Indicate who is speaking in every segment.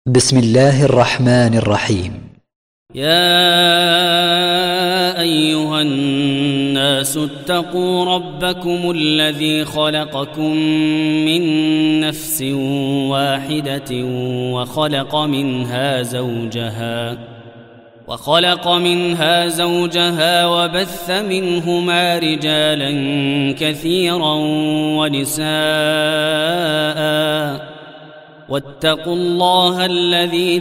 Speaker 1: بسم الله الرحمن الرحيم.
Speaker 2: يا أيها الناس اتقوا ربكم الذي خلقكم من نفس واحدة وخلق منها زوجها وبث منهما رجالا كثيرا ونساء واتقوا الله الذي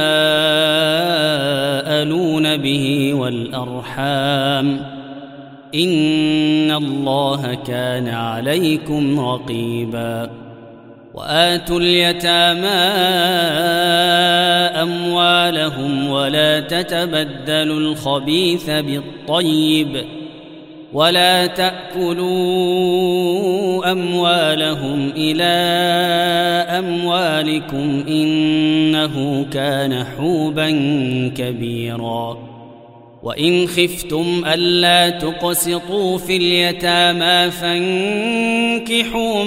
Speaker 2: تساءلون به والأرحام إن الله كان عليكم رقيبا. وآتوا اليتامى أموالهم ولا تتبدلوا الخبيث بالطيب ولا تأكلوا أموالهم إلى أموالكم إنه كان حوبا كبيرا. وإن خفتم ألا تقسطوا في اليتامى فانكحوا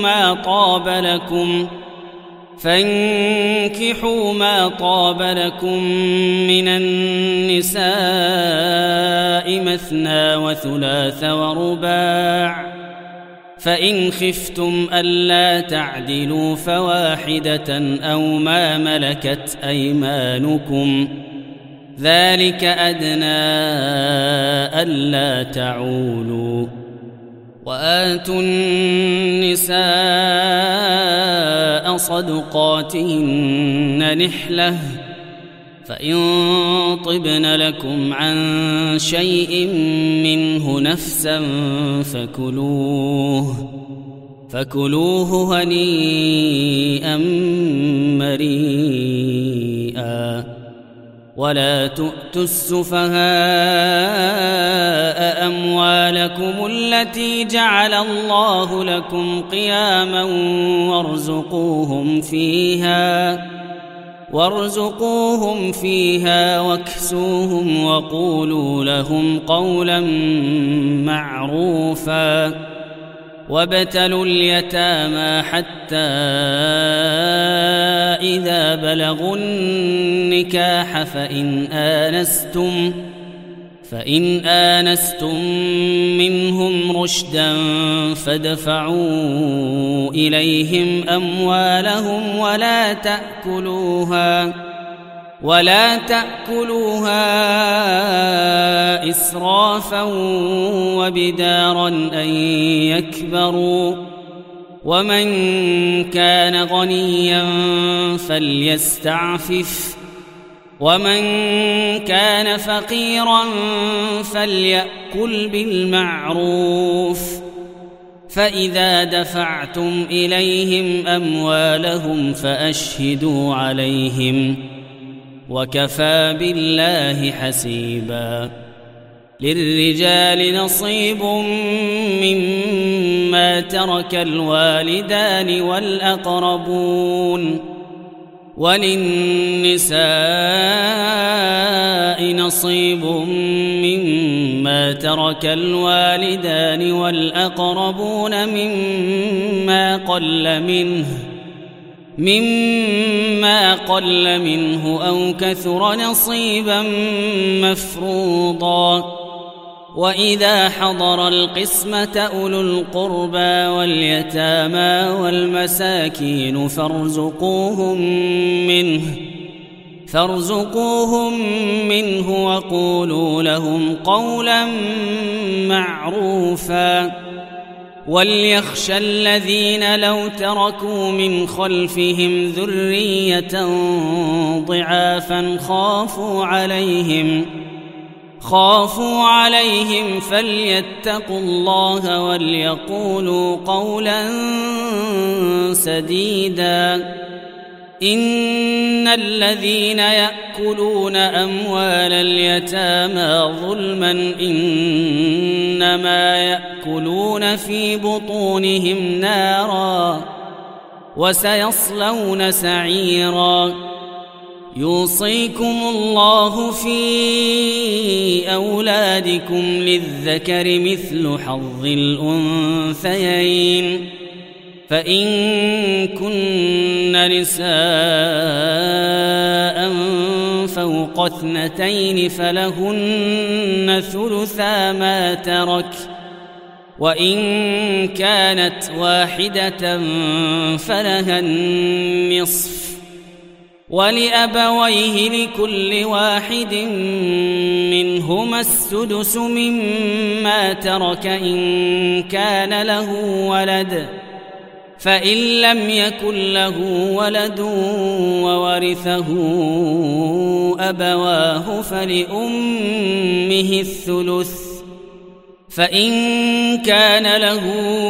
Speaker 2: ما طاب لكم من النساء مثنى وثلاث ورباع، فإن خفتم ألا تعدلوا فواحدة أو ما ملكت أيمانكم ذلك أدنى ألا تعولوا. وآتوا النساء صدقاتهن نحلة فإن طبن لكم عن شيء منه نفسا فكلوه هنيئا مريئا. ولا تؤتوا السفهاء أموالكم التي جعل الله لكم قياما وارزقوهم فيها واكسوهم وقولوا لهم قولا معروفا. وابتلوا اليتامى حتى إذا بلغوا النكاح فإن آنستم منهم رشدا فادفعوا إليهم أموالهم ولا تأكلوها إسرافا وبدارا أن يكبروا. ومن كان غنيا فليستعفف ومن كان فقيرا فليأكل بالمعروف. فإذا دفعتم إليهم أموالهم فأشهدوا عليهم وكفى بالله حسيبا. للرجال نصيب مما ترك الوالدان والأقربون وللنساء نصيب مما ترك الوالدان والأقربون مما قل منه أو كثر نصيبا مفروضا. وإذا حضر القسمة أولو القربى واليتامى والمساكين فارزقوهم منه وقولوا لهم قولا معروفا. وليخشى الذين لو تركوا من خلفهم ذرية ضعافا خافوا عليهم فليتقوا الله وليقولوا قولا سديدا. إن الذين يأكلون أموال اليتامى ظلما إنما يأكلون في بطونهم نارا وسيصلون سعيرا. يوصيكم الله في أولادكم للذكر مثل حظ الأنثيين فإن كن نساء فوق 2 فلهن ثلثا ما ترك، وإن كانت واحدة فلها النصف، ولأبويه لكل واحد منهما السدس مما ترك إن كان له ولد، فإن لم يكن له ولد وورثه أبواه فلأمه الثلث، فإن كان له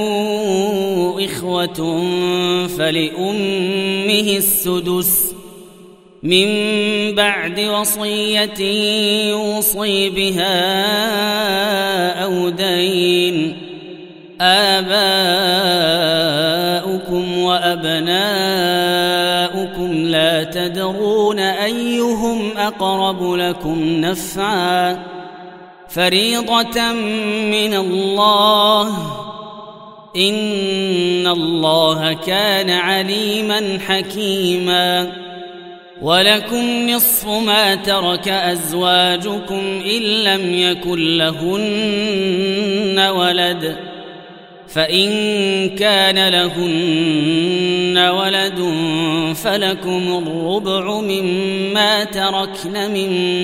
Speaker 2: إخوة فلأمه السدس من بعد وصية يوصي بها أو دين. آباؤكم وأبناؤكم لا تدرون أيهم أقرب لكم نفعا، فريضة من الله، إن الله كان عليما حكيما. ولكم نصف ما ترك أزواجكم إن لم يكن لهن ولد، فإن كان لهن ولد فلكم الربع مما تركن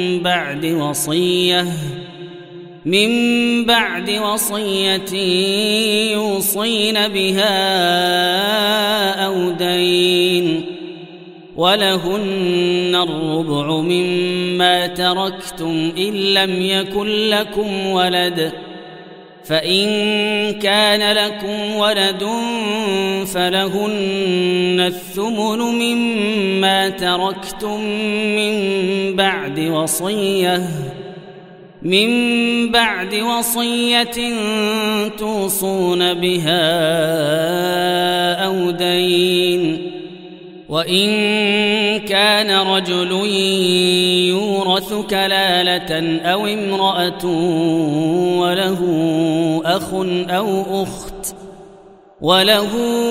Speaker 2: من بعد وصية يوصين بها أو دين، ولهن الربع مما تركتم إن لم يكن لكم ولد، فإن كان لكم ولد فلهن الثمن مما تركتم من بعد وصية توصون بها أو دين. وإن كان رجل يورث كلالة أو امرأة وله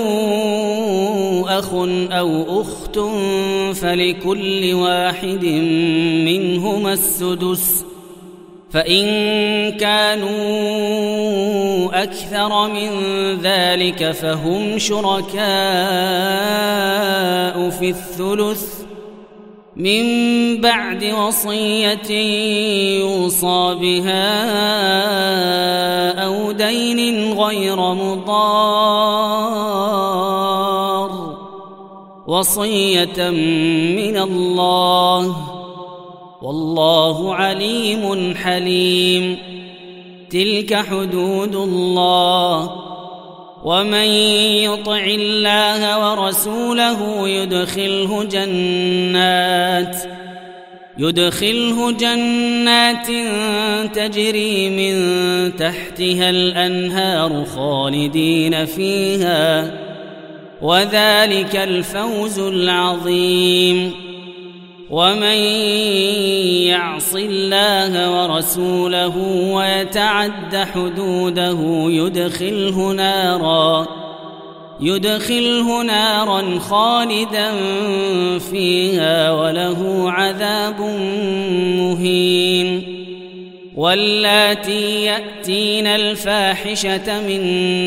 Speaker 2: أخ أو أخت فلكل واحد منهما السدس، فإن كانوا أكثر من ذلك فهم شركاء في الثلث من بعد وصية يوصى بها أو دين غير مضار، وصية من الله، والله عليم حليم. تلك حدود الله، ومن يطع الله ورسوله يدخله جنات تجري من تحتها الأنهار خالدين فيها، وذلك الفوز العظيم. ومن يعص الله ورسوله ويتعد حدوده يدخله نارا خالدا فيها وله عذاب مهين. واللاتي يأتين الفاحشة من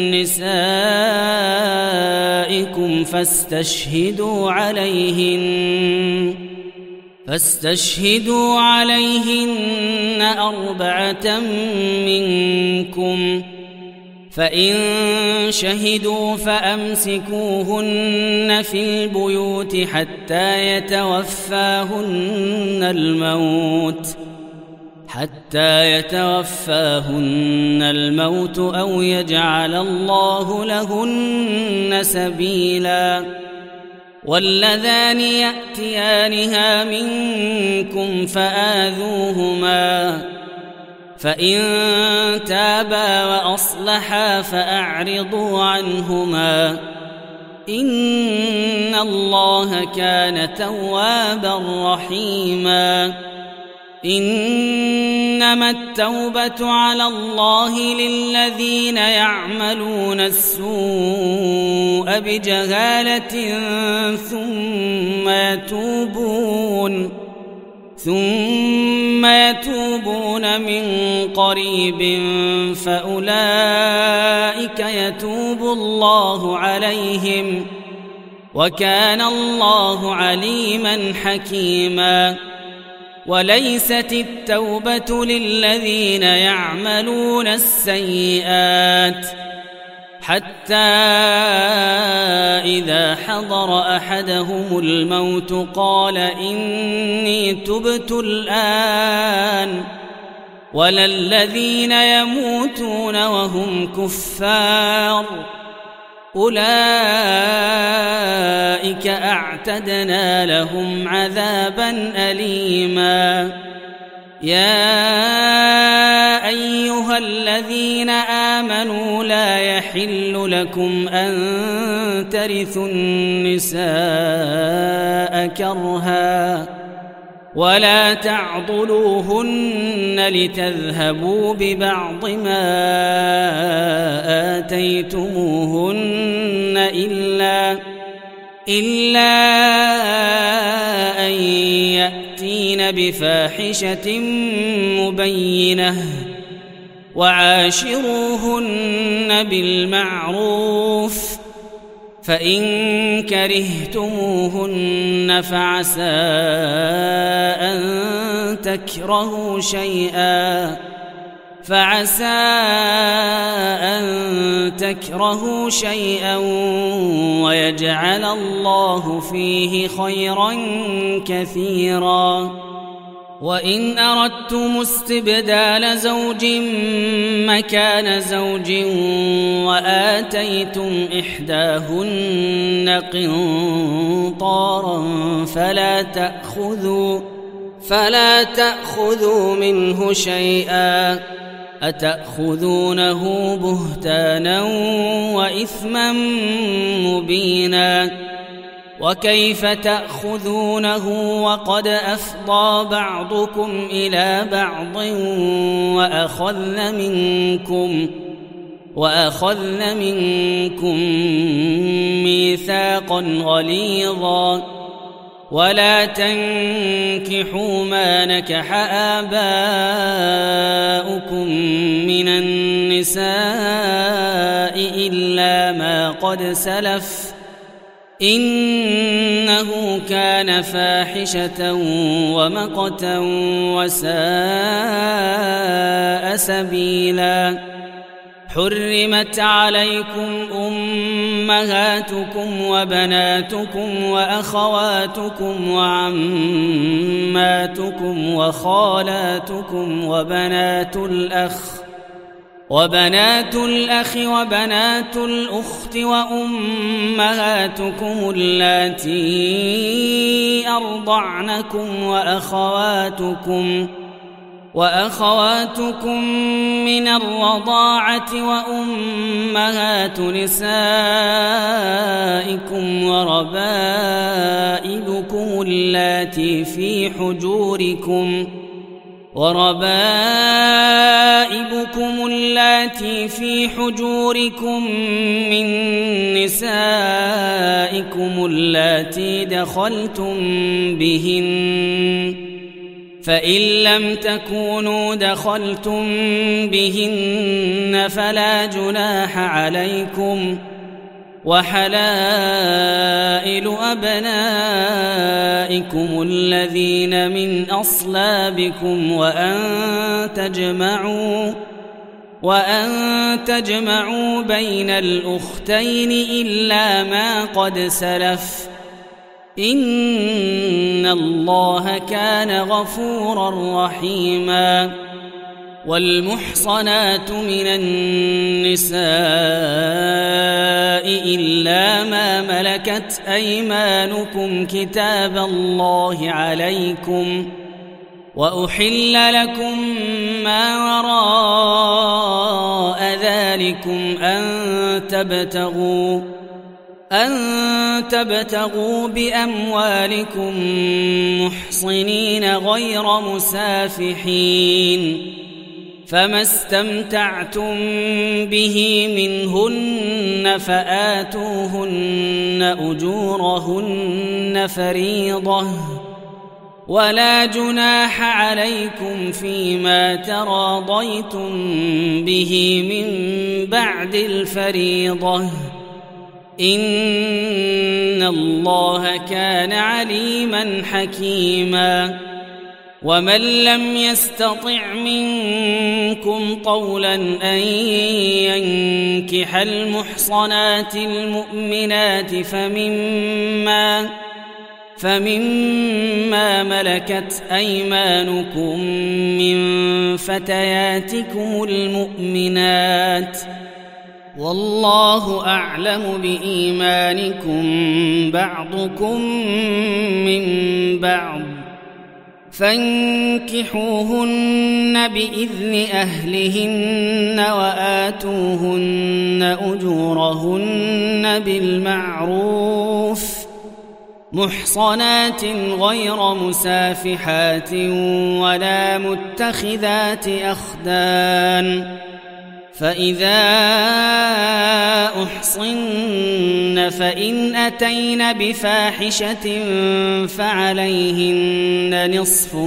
Speaker 2: نسائكم فاستشهدوا عليهن 4 منكم، فإن شهدوا فأمسكوهن في البيوت حتى يتوفاهن الموت أو يجعل الله لهن سبيلا. واللذان يأتيانها منكم فآذوهما، فإن تابا وأصلحا فأعرضوا عنهما، إن الله كان توابا رحيما. إنما التوبة على الله للذين يعملون السوء ثم يتوبون من قريب فأولئك يتوب الله عليهم وكان الله عليما حكيما. وليست التوبة للذين يعملون السيئات حتى إذا حضر أحدهم الموت قال إني تبت الآن، ولا الذين يموتون وهم كفار أولئك أعتدنا لهم عذابا أليما. يا أيها الذين آمنوا لا يحل لكم أن ترثوا النساء كرها ولا تعضلوهن لتذهبوا ببعض ما آتيتموهن إلا أن يأتين بفاحشة مبينة وعاشروهن بالمعروف، فإن كرهتموهن فعسى أن تكرهوا شيئا ويجعل الله فيه خيرا كثيرا. وإن أردتم استبدال زوج مكان زوج وآتيتم إحداهن قنطارا فلا تأخذوا منه شيئا، أتأخذونه بهتانا وإثما مبينا. وكيف تأخذونه وقد أفضى بعضكم إلى بعض وأخذن منكم ميثاقا غليظا. ولا تنكحوا ما نكح آباؤكم من النساء إلا ما قد سلف إنه كان فاحشة ومقتا وساء سبيلا. حرمت عليكم أمهاتكم وبناتكم وأخواتكم وعماتكم وخالاتكم وبنات الأخ وبنات الأخت وأمهاتكم اللاتي أرضعنكم وأخواتكم من الرضاعة وأمهات نسائكم وربائبكم اللاتي في حجوركم من نسائكم اللاتي دخلتم بهن، فإن لم تكونوا دخلتم بهن فلا جناح عليكم. وحلائل أبنائكم الذين من أصلابكم وأن تجمعوا بين الأختين إلا ما قد سلف إن الله كان غفورا رحيما. والمحصنات من النساء إلا ما ملكت أيمانكم كتاب الله عليكم، وأحل لكم ما وراء ذلكم أن تبتغوا بأموالكم محصنين غير مسافحين، فما استمتعتم به منهن فآتوهن أجورهن فريضة، ولا جناح عليكم فيما تراضيتم به من بعد الفريضة إن الله كان عليما حكيما ومن لم يستطع منكم طولا أن ينكح المحصنات المؤمنات فمما ملكت أيمانكم من فتياتكم المؤمنات والله أعلم بإيمانكم بعضكم من بعض فانكحوهن بإذن أهلهن وآتوهن أجورهن بالمعروف محصنات غير مسافحات ولا متخذات أخدان فإذا أحصن فإن أتين بفاحشة فعليهن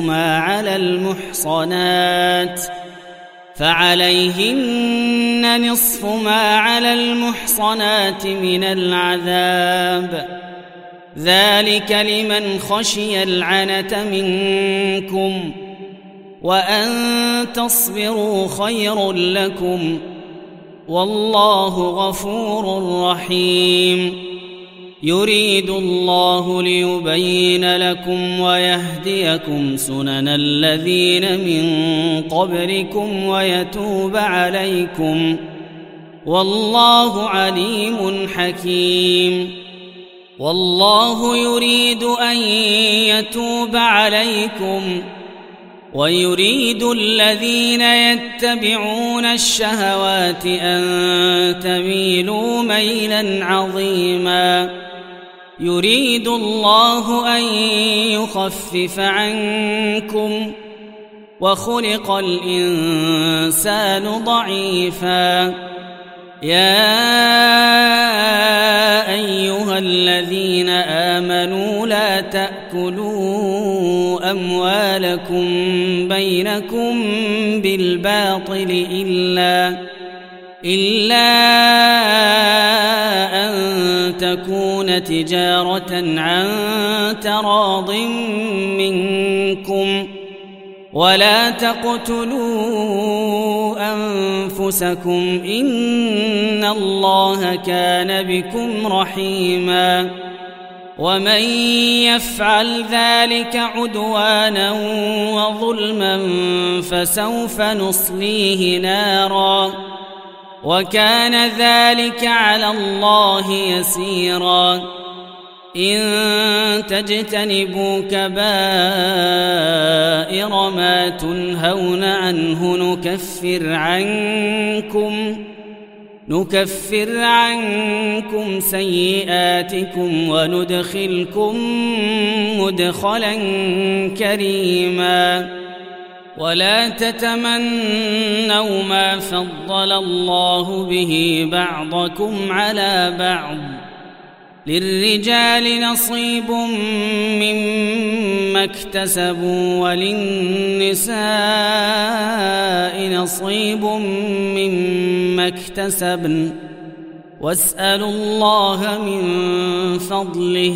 Speaker 2: نصف ما على المحصنات من العذاب ذلك لمن خشي العنة منكم وأن تصبروا خير لكم والله غفور رحيم يريد الله ليبين لكم ويهديكم سنن الذين من قبلكم ويتوب عليكم والله عليم حكيم والله يريد أن يتوب عليكم ويريد الذين يتبعون الشهوات أن تميلوا ميلا عظيما يريد الله أن يخفف عنكم وخلق الإنسان ضعيفا يا أيها الذين آمنوا لا تأكلوا أموالكم بينكم بالباطل إلا أن تكون تجارة عن تراض منكم ولا تقتلوا أنفسكم إن الله كان بكم رحيما ومن يفعل ذلك عدوانا وظلما فسوف نصليه نارا وكان ذلك على الله يسيرا إن تجتنبوا كبائر ما تنهون عنه نكفر عنكم سيئاتكم وندخلكم مدخلا كريما ولا تتمنوا ما فضل الله به بعضكم على بعض للرجال نصيب مما اكتسبوا وللنساء نصيب مما اكتسبن واسألوا الله من فضله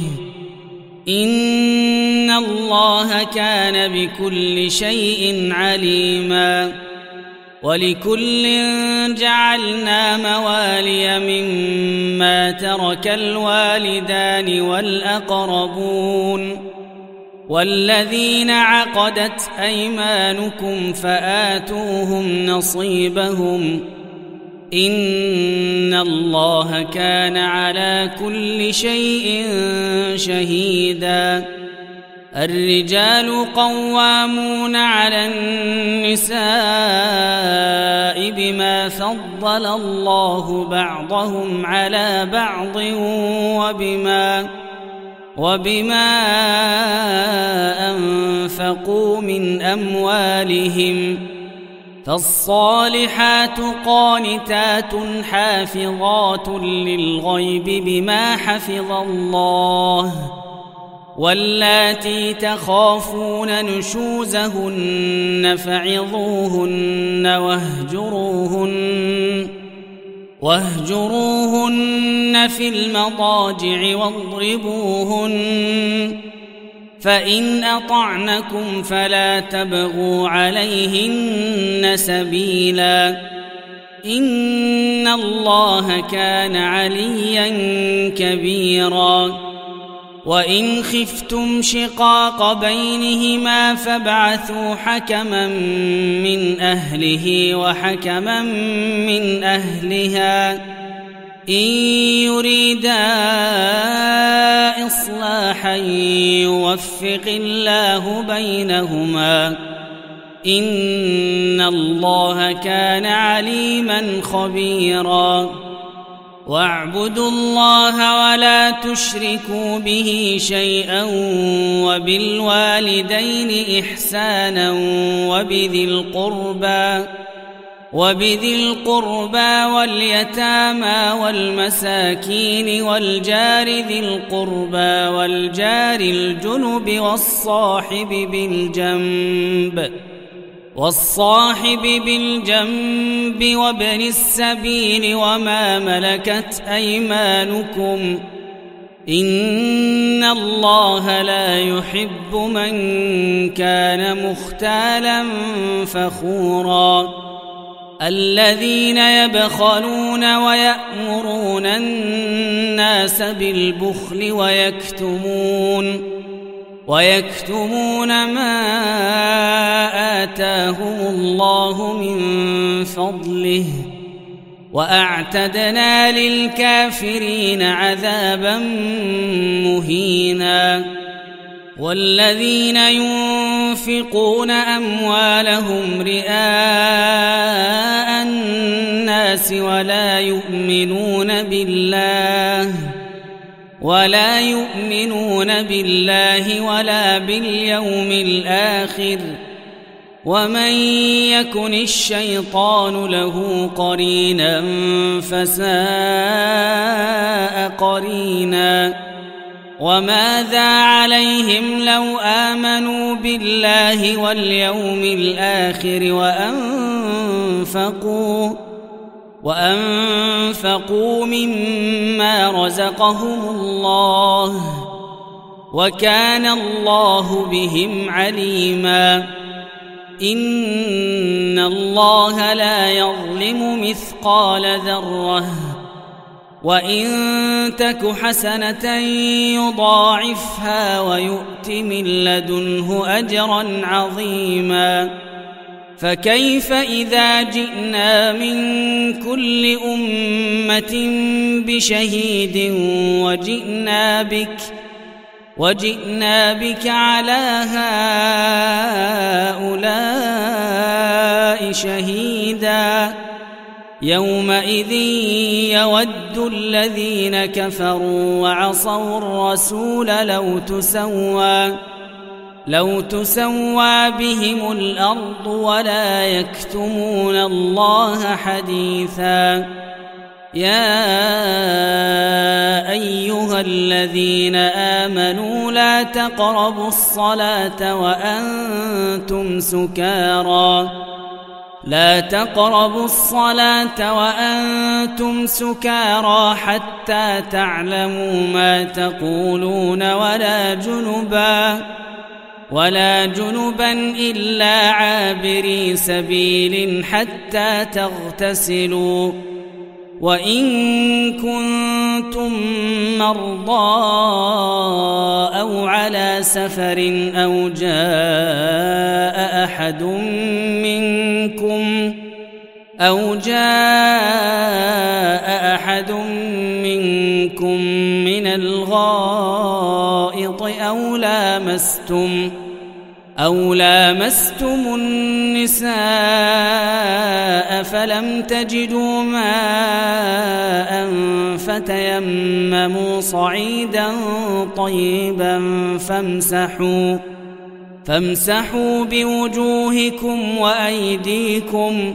Speaker 2: إن الله كان بكل شيء عليما ولكل جعلنا موالي مما ترك الوالدان والأقربون والذين عقدت أيمانكم فآتوهم نصيبهم إن الله كان على كل شيء شهيدا الرجال قوامون على النساء بما فضل الله بعضهم على بعض وبما أنفقوا من أموالهم فالصالحات قانتات حافظات للغيب بما حفظ الله واللاتي تخافون نشوزهن فعظوهن واهجروهن في المضاجع واضربوهن، فإن أطعنكم فلا تبغوا عليهن سبيلا، إن الله كان عليا كبيرا. وإن خفتم شقاق بينهما فابعثوا حكما من أهله وحكما من أهلها إن يريدا إصلاحا يوفق الله بينهما، إن الله كان عليما خبيرا. واعبدوا الله ولا تشركوا به شيئا وبالوالدين إحسانا وبذي القربى واليتامى والمساكين والجار ذي القربى والجار الجنب والصاحب بالجنب وابن السبيل وما ملكت أيمانكم، إن الله لا يحب من كان مختالا فخورا. الذين يبخلون ويأمرون الناس بالبخل ويكتمون ما آتاهم الله من فضله، وأعتدنا للكافرين عذابا مهينا. والذين ينفقون أموالهم رئاء الناس ولا يؤمنون بالله ولا باليوم الآخر، ومن يكن الشيطان له قرينا فساء قرينا. وماذا عليهم لو آمنوا بالله واليوم الآخر وأنفقوا مما رزقهم الله، وكان الله بهم عليما. إن الله لا يظلم مثقال ذرة، وإن تك حسنة يضاعفها ويؤت من لدنه أجرا عظيما. فكيف إذا جئنا من كل أمة بشهيد وجئنا بك على هؤلاء شهيدا. يومئذ يود الذين كفروا وعصوا الرسول لو تسوى بهم الأرض ولا يكتمون الله حديثا. يا أيها الذين آمنوا لا تقربوا الصلاة وأنتم سكارى حتى تعلموا ما تقولون ولا جنبا إلا عابري سبيل حتى تغتسلوا، وإن كنتم مرضى أو على سفر أو جاء أحد منكم من الغائط أو لامستم النساء فلم تجدوا ماء فتيمموا صعيدا طيبا فامسحوا بوجوهكم وأيديكم،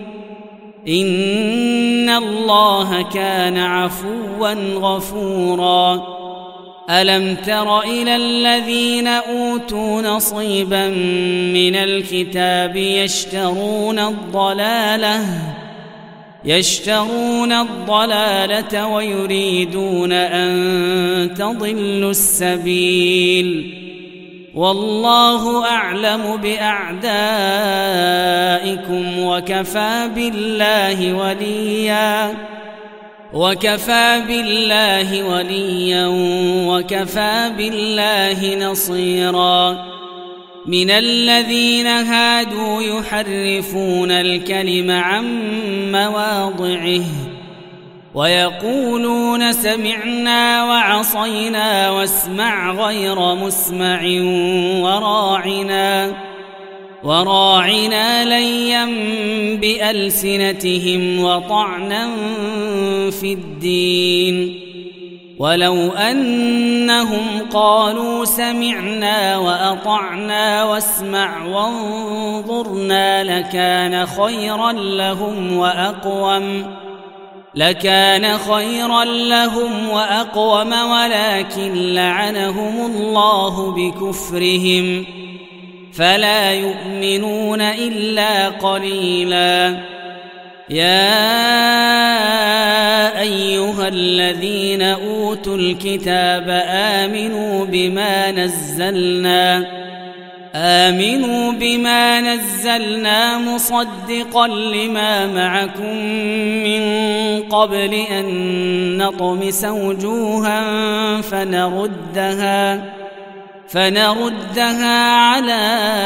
Speaker 2: إن الله كان عفوا غفورا. ألم تر إلى الذين أوتوا نصيبا من الكتاب يشترون الضلالة ويريدون أن تضلوا السبيل والله أعلم بأعدائكم وكفى بالله وليا وكفى بالله نصيرا. من الذين هادوا يحرفون الكلم عن مواضعه ويقولون سمعنا وعصينا واسمع غير مسمع وراعنا ليا بألسنتهم وطعنا في الدين. ولو أنهم قالوا سمعنا وأطعنا واسمع وانظرنا لكان خيرا لهم وأقوم ولكن لعنهم الله بكفرهم فلا يؤمنون إلا قليلا. يا أيها الذين أوتوا الكتاب آمنوا بما نزلنا مصدقا لما معكم من قبل أن نطمس وجوها فنردها على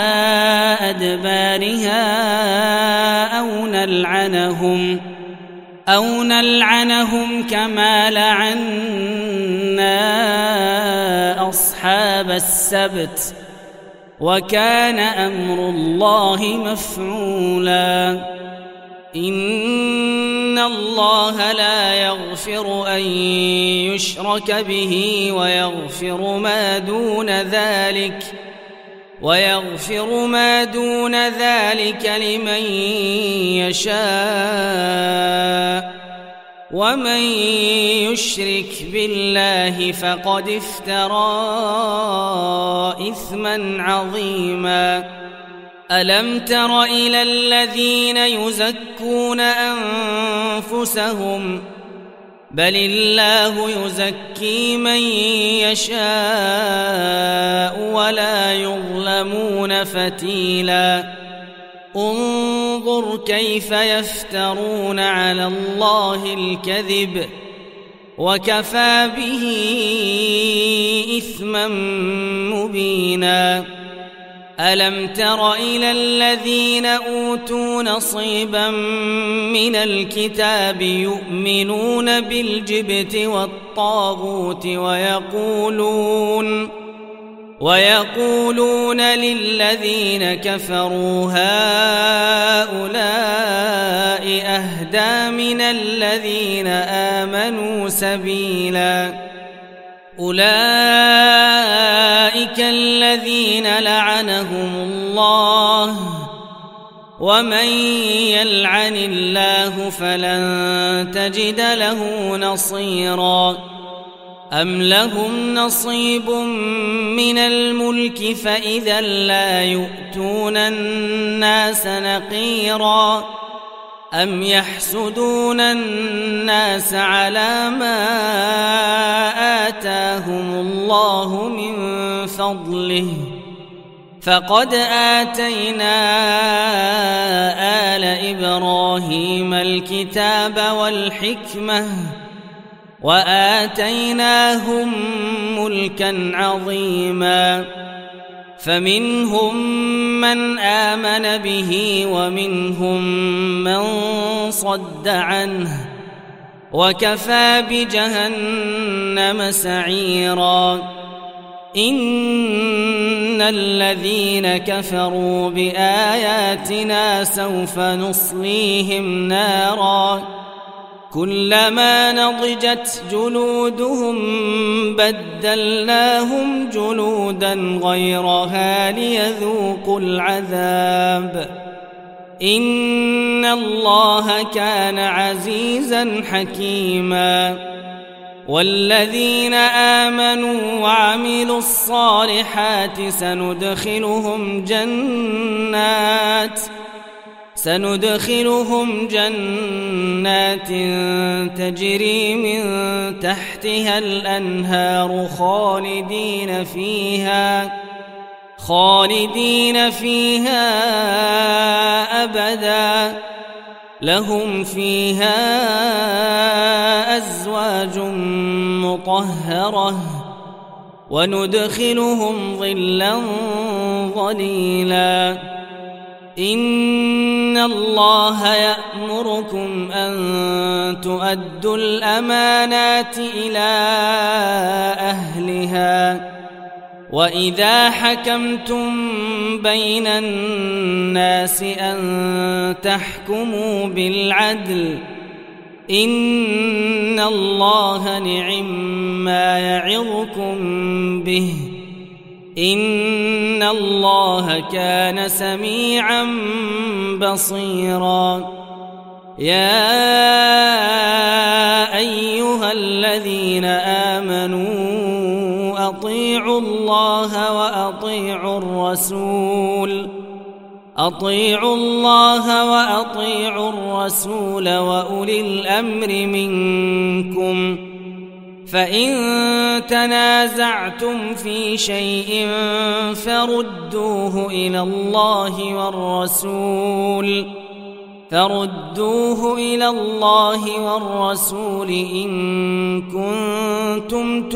Speaker 2: أدبارها أو نلعنهم كما لعنا أصحاب السبت وكان أمر الله مفعولا. إن الله لا يغفر أن يشرك به ويغفر ما دون ذلك لمن يشاء ومن يشرك بالله فقد افترى إثما عظيما. ألم تر إلى الذين يزكون أنفسهم بل الله يزكي من يشاء ولا يظلمون فتيلا. انظر كيف يفترون على الله الكذب وكفى به إثما مبينا. ألم تر إلى الذين أوتوا نصيبا من الكتاب يؤمنون بالجبت والطاغوت ويقولون للذين كفروا هؤلاء أهدى من الذين آمنوا سبيلا. أولئك الذين لعنهم الله ومن يلعن الله فلن تجد له نصيرا. أم لهم نصيب من الملك فإذا لا يؤتون الناس نقيرا. أم يحسدون الناس على ما آتاهم الله من فضله فقد آتينا آل إبراهيم الكتاب والحكمة وآتيناهم ملكا عظيما. فمنهم من آمن به ومنهم من صد عنه وكفى بجهنم سعيرا. إن الذين كفروا بآياتنا سوف نصليهم نارا كلما نضجت جلودهم بدلناهم جلودا غيرها ليذوقوا العذاب إن الله كان عزيزا حكيما. والذين آمنوا وعملوا الصالحات سندخلهم جنات تجري من تحتها الأنهار خالدين فيها أبدا لهم فيها أزواج مطهرة وندخلهم ظلا ظليلا إن الله يأمركم أن تؤدوا الأمانات إلى أهلها وإذا حكمتم بين الناس أن تحكموا بالعدل إن الله نعما يعظكم به إن الله كان سميعا بصيرا يا أيها الذين آمنوا أطيعوا الله وأطيعوا الرسول وأولي الأمر منكم فإن تنازعتم في شيء فردوه إلى الله والرسول إن كنتم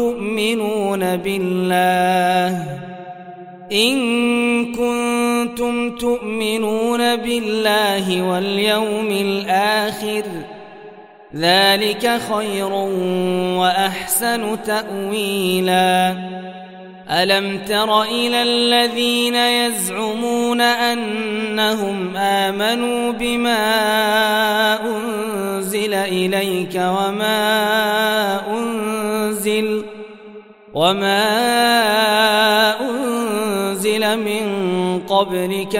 Speaker 2: تؤمنون بالله واليوم الآخر ذلك خير وأحسن تأويلا ألم تر إلى الذين يزعمون أنهم آمنوا بما أنزل إليك وما أنزل من قبلك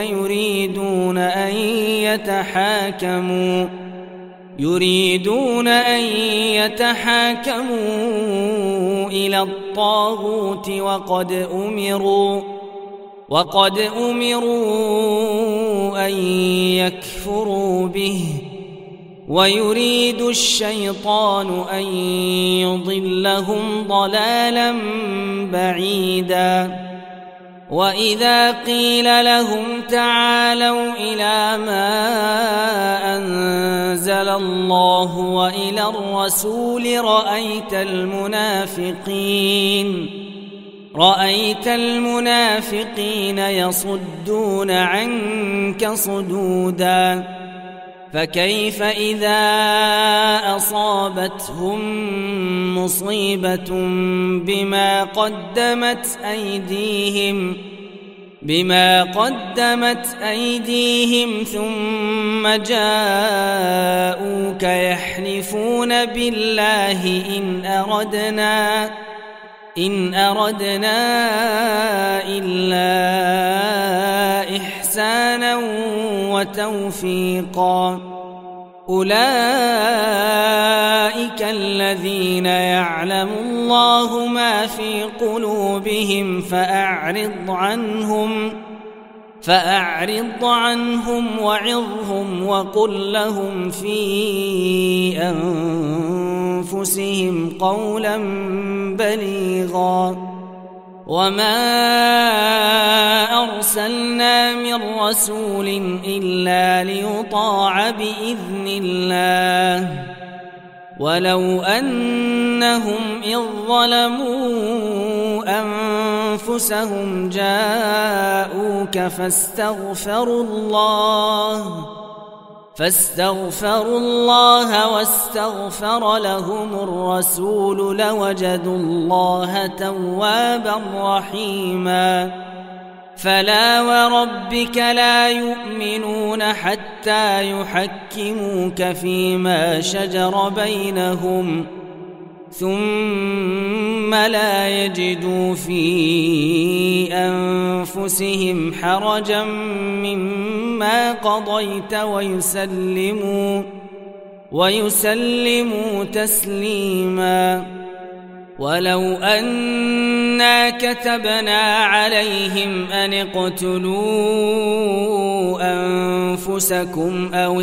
Speaker 2: يريدون أن يتحاكموا إلى الطاغوت وقد أمروا أن يكفروا به ويريد الشيطان أن يضلهم ضلالا بعيدا وإذا قيل لهم تعالوا إلى ما أنزل الله وإلى الرسول رأيت المنافقين يصدون عنك صدودا فكيف إذا أصابتهم مصيبة بما قدمت أيديهم ثم جاءوك يحلفون بالله إن أردنا إلا إحسانا وتوفيقا أولئك الذين يعلم الله ما في قلوبهم فأعرض عنهم وعظهم وقل لهم في أنفسهم قولا بليغا وما أرسلنا من رسول إلا ليطاع بإذن الله ولو أنهم إذ ظلموا أنفسهم جاءوك فاستغفروا الله واستغفر لهم الرسول لوجدوا الله توابا رحيما فلا وربك لا يؤمنون حتى يحكموك فيما شجر بينهم ثم لا يجدوا في أنفسهم حرجا مما قضيت ويسلموا تسليما ولو أنا كتبنا عليهم أن اقتلوا أنفسكم أو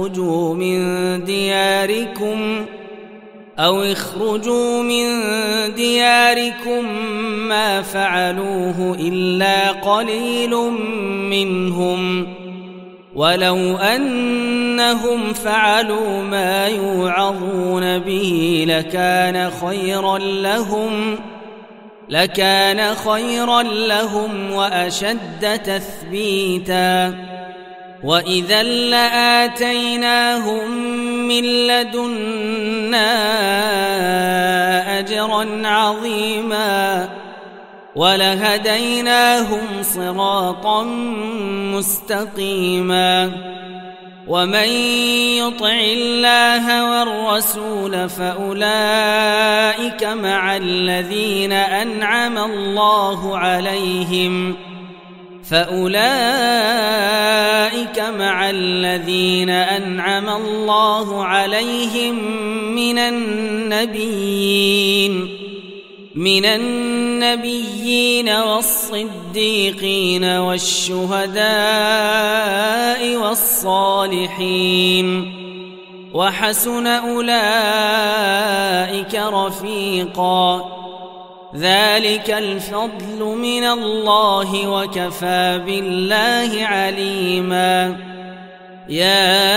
Speaker 2: اخرجوا من دياركم ما فعلوه إلا قليل منهم ولو أنهم فعلوا ما يوعظون به لكان خيرا لهم وأشد تثبيتا وإذا لآتيناهم من لدنا أجرا عظيما ولهديناهم صراطا مستقيما ومن يطع الله والرسول فأولئك مع الذين أنعم الله عليهم من النبيين والصديقين والشهداء والصالحين وحسن أولئك رفيقا ذلك الفضل من الله وكفى بالله عليما يا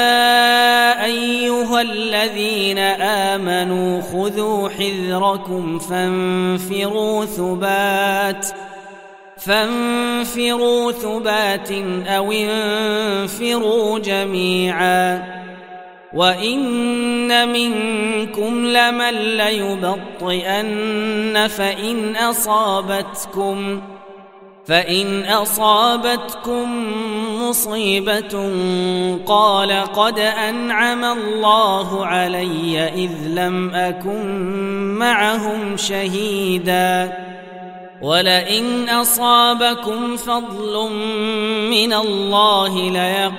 Speaker 2: أيها الذين آمنوا خذوا حذركم فانفروا ثبات أو انفروا جميعا وإن منكم لمن ليبطئن فإن أصابتكم مصيبة قال قد أنعم الله علي إذ لم أكن معهم شهيدا ولئن أصابكم فضل من الله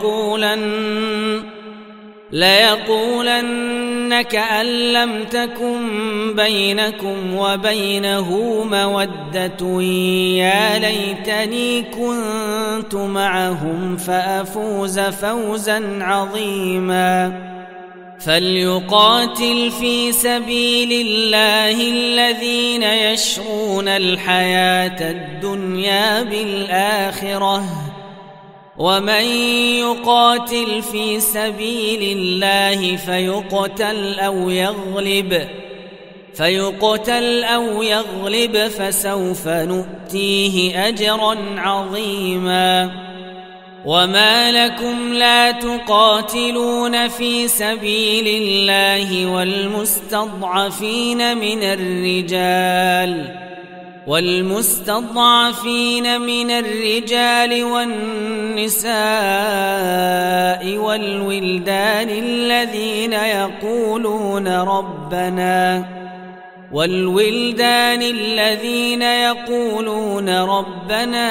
Speaker 2: ليقولن كأن لم تكن بينكم وبينه مودة يا ليتني كنت معهم فأفوز فوزا عظيما فليقاتل في سبيل الله الذين يشرون الحياة الدنيا بالآخرة ومن يقاتل في سبيل الله فيقتل أو يغلب فسوف نؤتيه أجرا عظيما وما لكم لا تقاتلون في سبيل الله والمستضعفين من الرجال والنساء والولدان الذين يقولون ربنا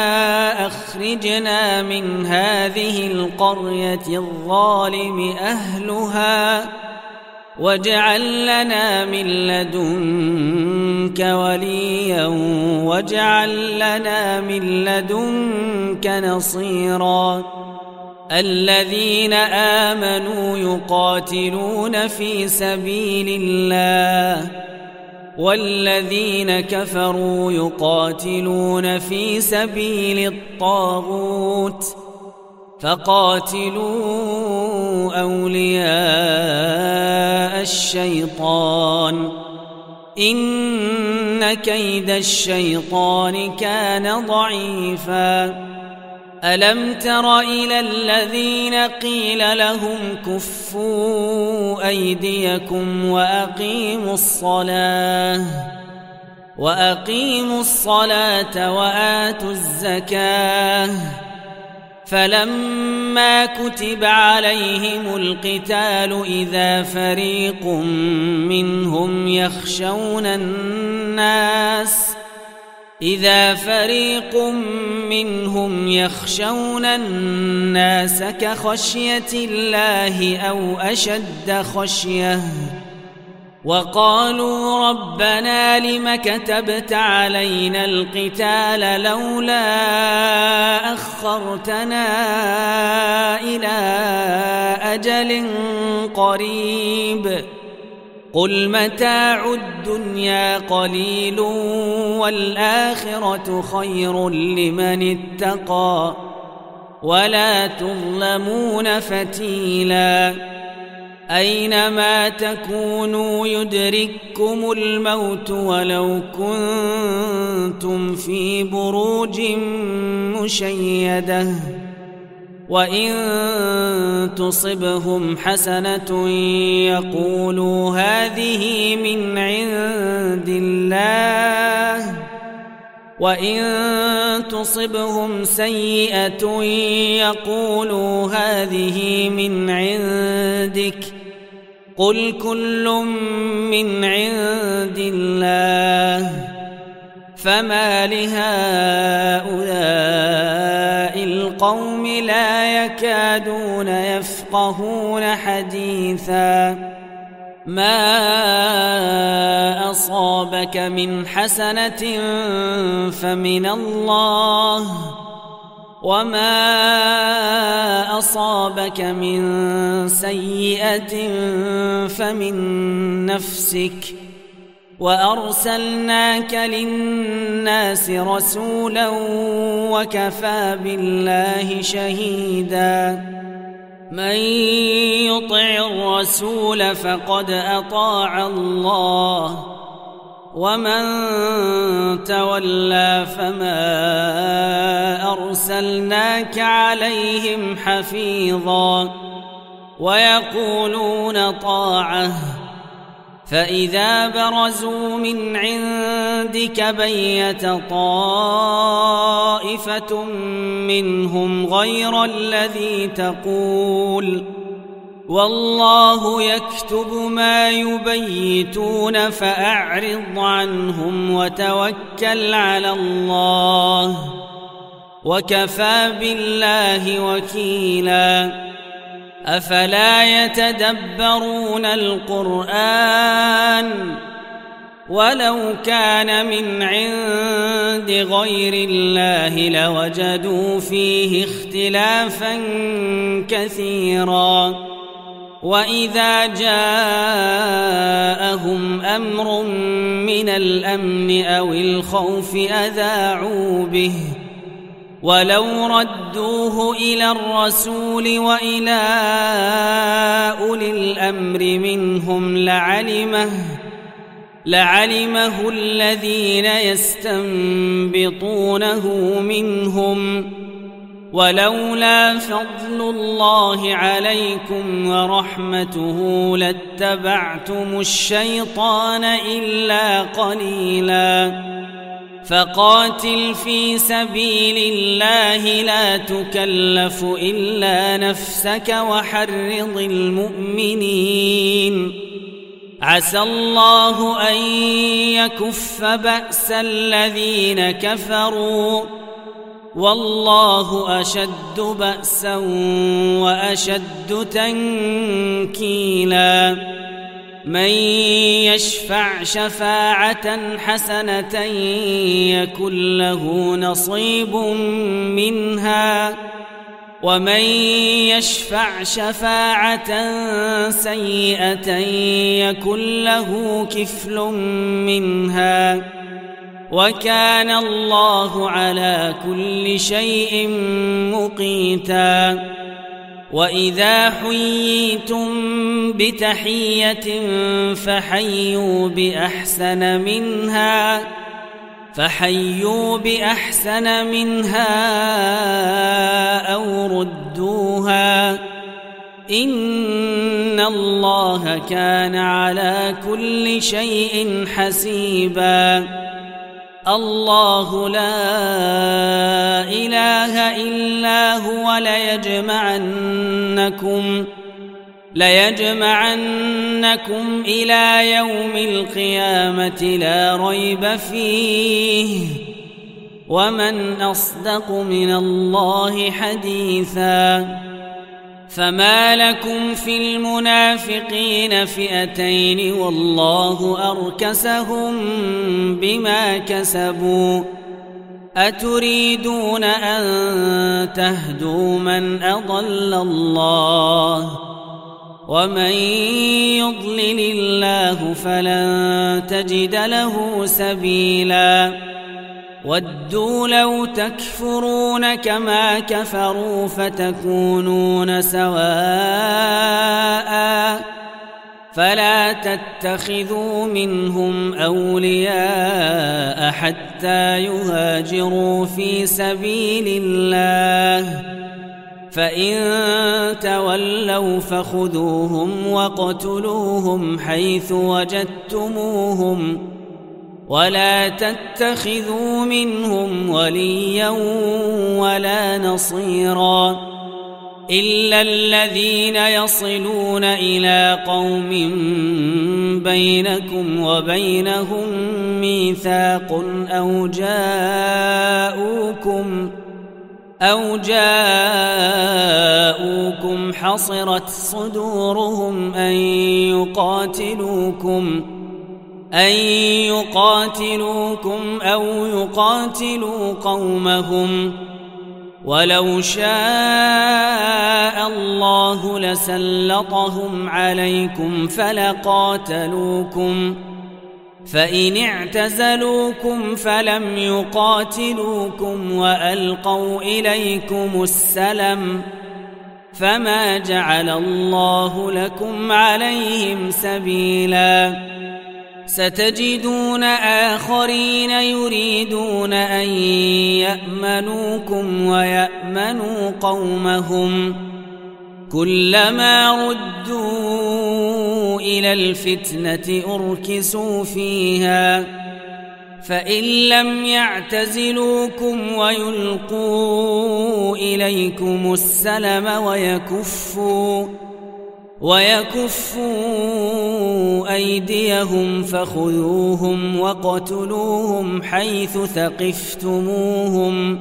Speaker 2: أخرجنا من هذه القرية الظالم أهلها واجعل لنا من لدنك وليا واجعل لنا من لدنك نصيرا الذين آمنوا يقاتلون في سبيل الله والذين كفروا يقاتلون في سبيل الطاغوت فقاتلوا أولياء الشيطان إن كيد الشيطان كان ضعيفا ألم تر إلى الذين قيل لهم كفوا أيديكم وأقيموا الصلاة وآتوا الزكاة فلما كتب عليهم القتال إذا فريق منهم يخشون الناس كخشية الله أو أشد خشية وقالوا ربنا لم كتبت علينا القتال لولا أخرتنا إلى أجل قريب قل متاع الدنيا قليل والآخرة خير لمن اتقى ولا تظلمون فتيلا أينما تكونوا يدرككم الموت ولو كنتم في بروج مشيدة وإن تصبهم حسنة يقولوا هذه من عند الله وإن تصبهم سيئة يقولوا هذه من عندك قل كل من عند الله فما لهؤلاء القوم لا يكادون يفقهون حديثا ما أصابك من حسنة فمن الله وما أصابك من سيئة فمن نفسك وأرسلناك للناس رسولا وكفى بالله شهيدا من يطع الرسول فقد أطاع الله ومن تولى فما أرسلناك عليهم حفيظا ويقولون طاعة فإذا برزوا من عندك بيت طائفة منهم غير الذي تقول والله يكتب ما يبيتون فأعرض عنهم وتوكل على الله وكفى بالله وكيلا أفلا يتدبرون القرآن ولو كان من عند غير الله لوجدوا فيه اختلافا كثيرا وإذا جاءهم أمر من الأمن أو الخوف أذاعوا به ولو ردوه إلى الرسول وإلى أولي الأمر منهم لعلمه الذين يستنبطونه منهم ولولا فضل الله عليكم ورحمته لاتبعتم الشيطان إلا قليلا فقاتل في سبيل الله لا تكلف إلا نفسك وحرض المؤمنين عسى الله أن يكف بأس الذين كفروا والله أشد بأسا وأشد تنكيلا من يشفع شفاعة حسنة يكن له نصيب منها ومن يشفع شفاعة سيئة يكن له كفل منها وكان الله على كل شيء مقيتا وإذا حييتم بتحية فحيوا بأحسن منها أو ردوها إن الله كان على كل شيء حسيبا الله لا إله إلا هو ليجمعنكم إلى يوم القيامة لا ريب فيه ومن أصدق من الله حديثا فما لكم في المنافقين فئتين والله أركسهم بما كسبوا أتريدون أن تهدوا من أضل الله ومن يضلل الله فلن تجد له سبيلا ودوا لو تكفرون كما كفروا فتكونون سواء فلا تتخذوا منهم أولياء حتى يهاجروا في سبيل الله فإن تولوا فخذوهم واقتلوهم حيث وجدتموهم ولا تتخذوا منهم وليا ولا نصيرا إلا الذين يصلون إلى قوم بينكم وبينهم ميثاق أو جاءوكم حصرت صدورهم أن يقاتلوكم أو يقاتلوا قومهم ولو شاء الله لسلطهم عليكم فلقاتلوكم فإن اعتزلوكم فلم يقاتلوكم وألقوا إليكم السلم فما جعل الله لكم عليهم سبيلا ستجدون آخرين يريدون أن يأمنوكم ويأمنوا قومهم كلما ردوا إلى الفتنة أركسوا فيها فإن لم يعتزلوكم ويلقوا إليكم السلم ويكفوا أيديهم فخذوهم واقتلوهم حيث ثقفتموهم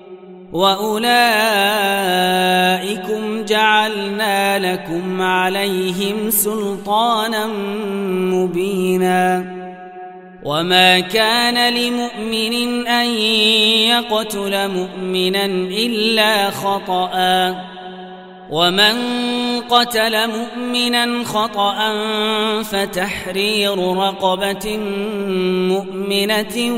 Speaker 2: وأولئكم جعلنا لكم عليهم سلطانا مبينا وما كان لمؤمن أن يقتل مؤمنا إلا خطأ ومن قتل مؤمنا خطأ فتحرير رقبة مؤمنة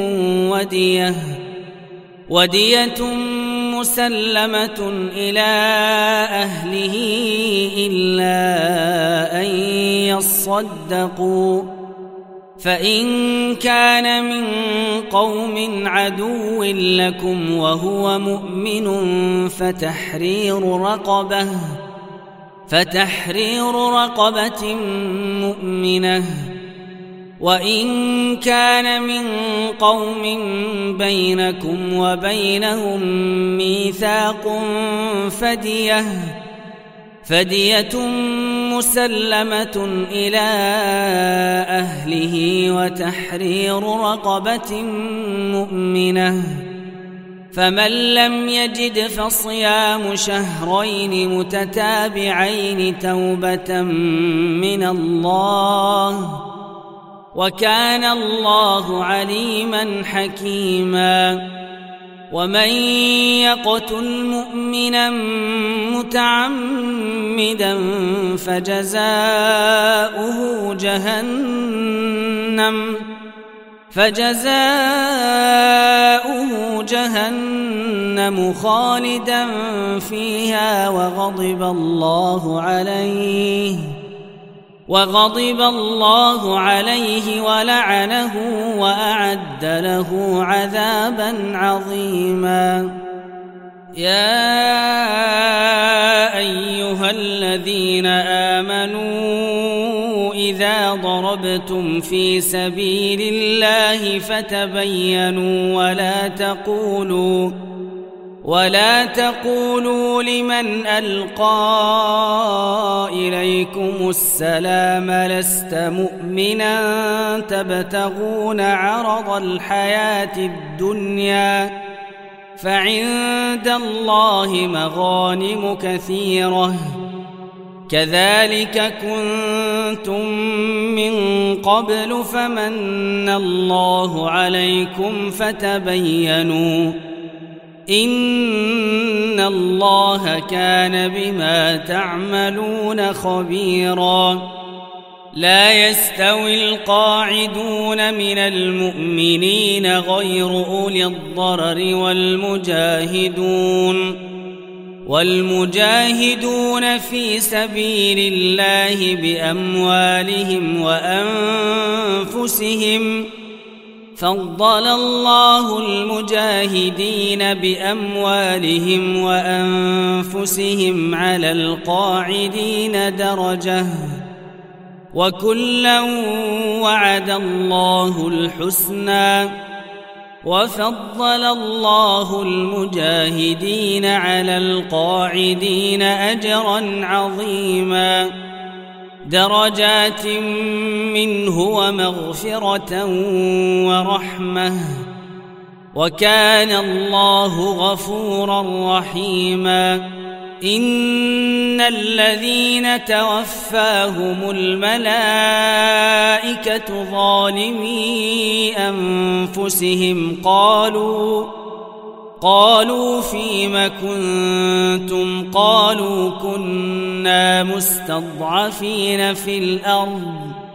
Speaker 2: ودية مسلمة إلى أهله إلا أن يصدقوا فإن كان من قوم عدو لكم وهو مؤمن فتحرير رقبة مؤمنة وإن كان من قوم بينكم وبينهم ميثاق فدية مسلمة إلى أهله وتحرير رقبة مؤمنة فمن لم يجد فصيام شهرين متتابعين توبة من الله وكان الله عليما حكيما ومن يقتل مؤمنا متعمدا فجزاؤه جهنم خالدا فيها وغضب الله عليه ولعنه وأعد له عذابا عظيما يا أيها الذين آمنوا إذا ضربتم في سبيل الله فتبينوا ولا تقولوا لمن ألقى إليكم السلام لست مؤمنا تبتغون عرض الحياة الدنيا فعند الله مغانم كثيرة كذلك كنتم من قبل فمن الله عليكم فتبينوا إن الله كان بما تعملون خبيرا لا يستوي القاعدون من المؤمنين غير أولي الضرر والمجاهدون في سبيل الله بأموالهم وأنفسهم فضل الله المجاهدين بأموالهم وأنفسهم على القاعدين درجة وكلا وعد الله الحسنى وفضل الله المجاهدين على القاعدين أجرا عظيما درجات منه ومغفرة ورحمة وكان الله غفورا رحيما إن الذين توفاهم الملائكة ظالمي أنفسهم قالوا فيم كنتم قالوا كنا مستضعفين في الأرض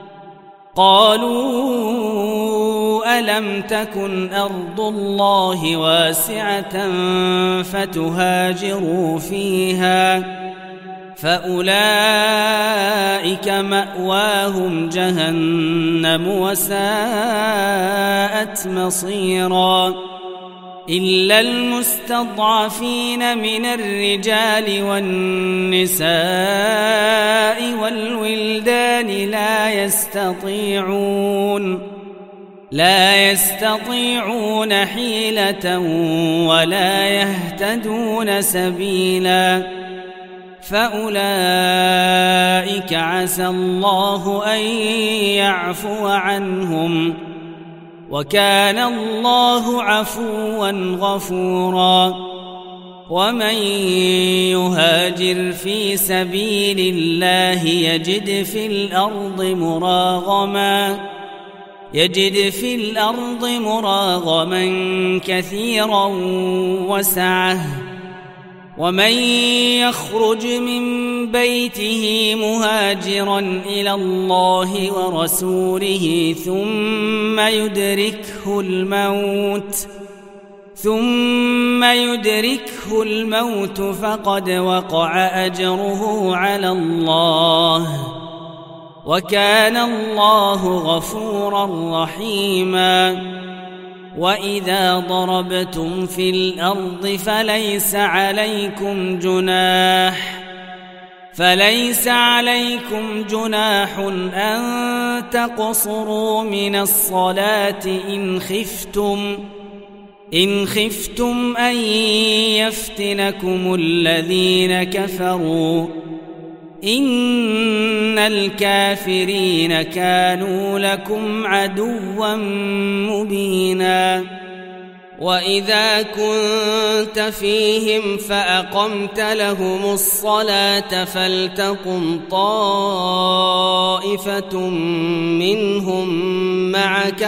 Speaker 2: قالوا ألم تكن أرض الله واسعة فتهاجروا فيها فأولئك مأواهم جهنم وساءت مصيرا إلا المستضعفين من الرجال والنساء والولدان لا يستطيعون حيلة ولا يهتدون سبيلا فأولئك عسى الله أن يعفو عنهم وكان الله عفوا غفورا ومن يهاجر في سبيل الله يجد في الأرض مراغما كثيرا وسعة ومن يخرج من بيته مهاجرا إلى الله ورسوله ثم يدركه الموت فقد وقع أجره على الله وكان الله غفورا رحيما وإذا ضربتم في الأرض فليس عليكم جناح أن تقصروا من الصلاة إن خفتم أن يفتنكم الذين كفروا إن الكافرين كانوا لكم عدوا مبينا وإذا كنت فيهم فأقمت لهم الصلاة فلتقم طائفة منهم معك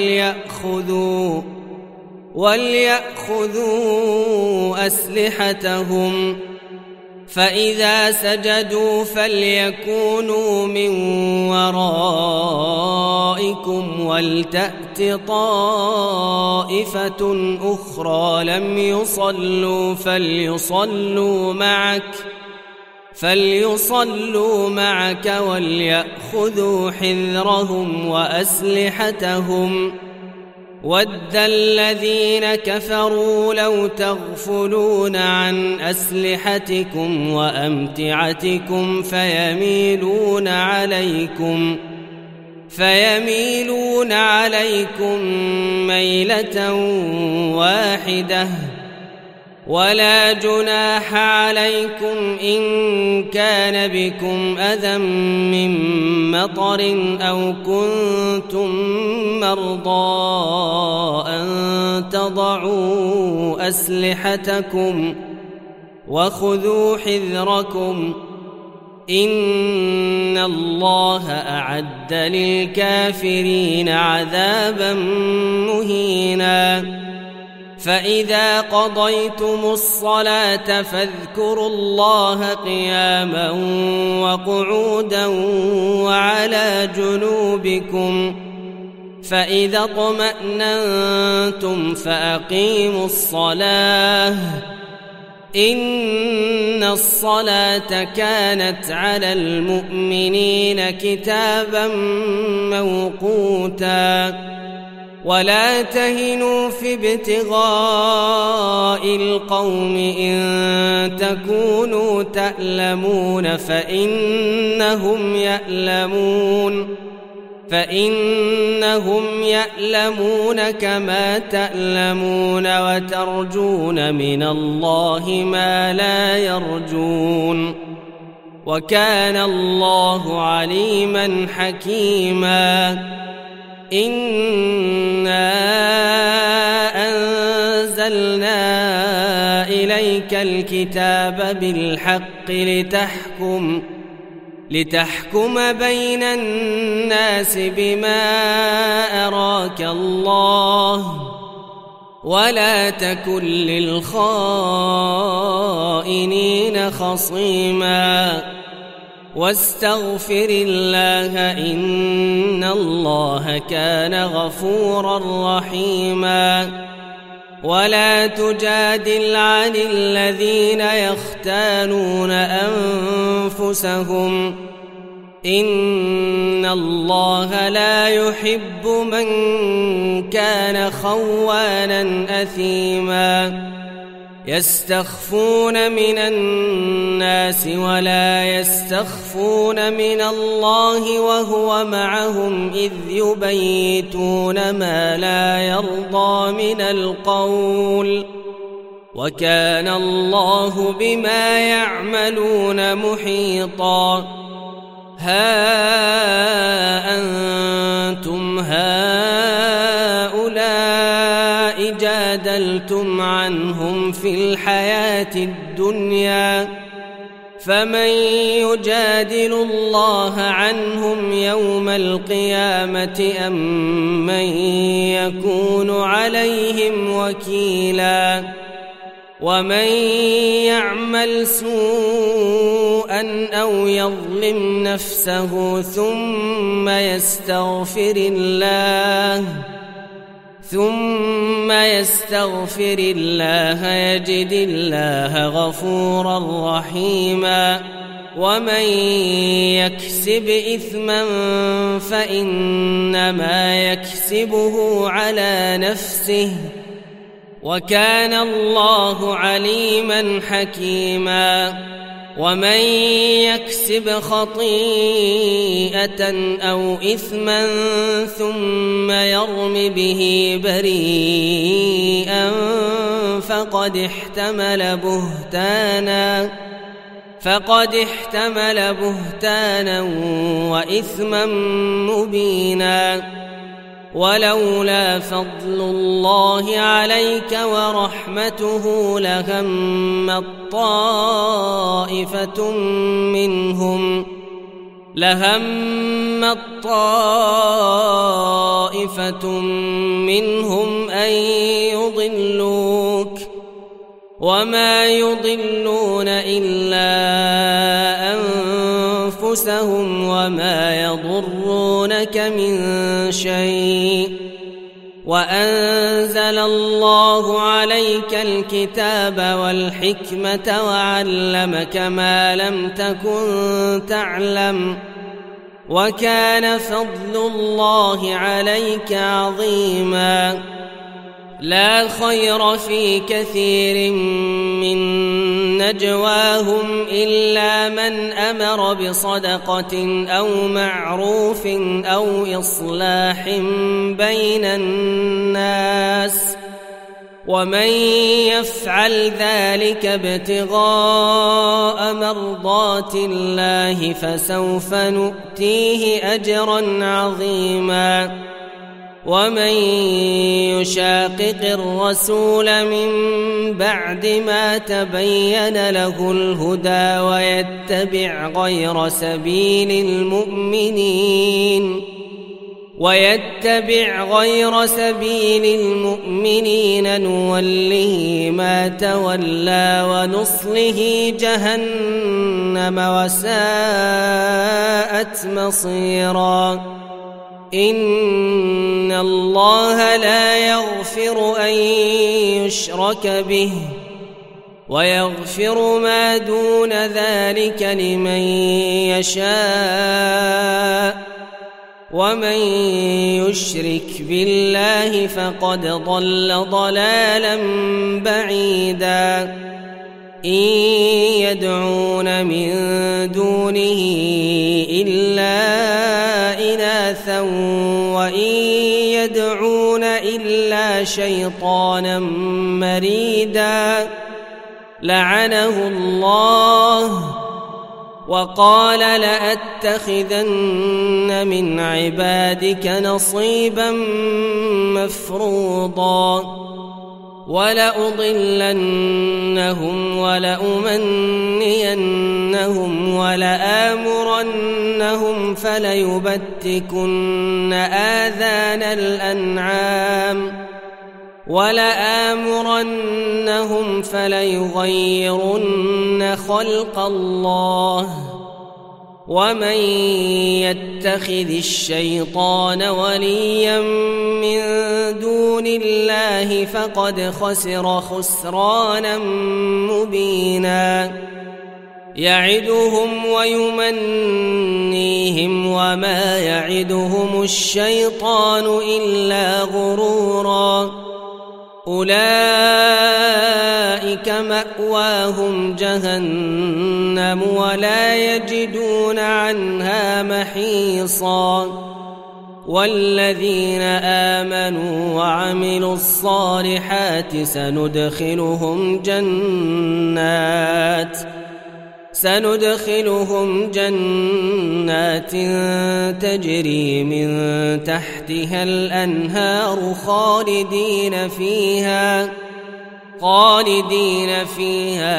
Speaker 2: وليأخذوا أسلحتهم فإذا سجدوا فليكونوا من ورائكم ولتأت طائفة أخرى لم يصلوا فليصلوا معك وليأخذوا حذرهم وأسلحتهم ود الذين كفروا لو تغفلون عن أسلحتكم وأمتعتكم فيميلون عليكم ميلة واحدة ولا جناح عليكم إن كان بكم أذى من مطر أو كنتم مرضى أن تضعوا أسلحتكم وخذوا حذركم إن الله أعد للكافرين عذابا مهينا فإذا قضيتم الصلاة فاذكروا الله قياما وقعودا وعلى جنوبكم فإذا اطمأننتم فأقيموا الصلاة إن الصلاة كانت على المؤمنين كتابا موقوتا ولا تهنوا في ابتغاء القوم إن تكونوا تألمون فإنهم يألمون كما تألمون وترجون من الله ما لا يرجون وكان الله عليما حكيما إنا أنزلنا إليك الكتاب بالحق لتحكم بين الناس بما أراك الله ولا تكن للخائنين خصيما واستغفر الله إن الله كان غفورا رحيما ولا تجادل عن الذين يختانون أنفسهم إن الله لا يحب من كان خوانا أثيما يستخفون من الناس ولا يستخفون من الله وهو معهم إذ يبيتون ما لا يرضى من القول وكان الله بما يعملون محيطا ها أنتم هؤلاء جادلتم عنهم في الحياة الدنيا فمن يجادل الله عنهم يوم القيامة أم من يكون عليهم وكيلا ومن يعمل سوءا أو يظلم نفسه ثم يستغفر الله يجد الله غفورا رحيما ومن يكسب إثما فإنما يكسبه على نفسه وكان الله عليما حكيما ومن يكسب خطيئة أو إثما ثم يرم به بريئا فقد احتمل بهتانا وإثما مبينا ولولا فضل الله عليك ورحمته لهمت طائفة منهم أن يضلوك وما يضلون إلا أنفسهم وما يضرونك من شيء وأنزل الله عليك الكتاب والحكمة وعلمك ما لم تكن تعلم وكان فضل الله عليك عظيما لا خير في كثير من نجواهم إلا من أمر بصدقة أو معروف أو إصلاح بين الناس ومن يفعل ذلك ابتغاء مرضات الله فسوف نؤتيه أجرا عظيما ومن يشاقق الرسول من بعد ما تبين له الهدى ويتبع غير سبيل المؤمنين نوله ما تولى ونصله جهنم وساءت مصيرا إن الله لا يغفر أن يشرك به ويغفر ما دون ذلك لمن يشاء ومن يشرك بالله فقد ضل ضلالا بعيدا إن يدعون من دونه إلا إناثا وإن يدعون إلا شيطانا مريدا لعنه الله وقال لأتخذن من عبادك نصيبا مفروضا ولأضلنهم ولأمنينهم ولآمرنهم فليبتكن آذان الأنعام ولآمرنهم فليغيرن خلق الله ومن يتخذ الشيطان وليا من دون الله فقد خسر خسرانا مبينا يعدهم ويمنيهم وما يعدهم الشيطان إلا غرورا أولئك مأواهم جهنم ولا يجدون عنها محيصا والذين آمنوا وعملوا الصالحات سندخلهم جنات تجري من تحتها الأنهار خالدين فيها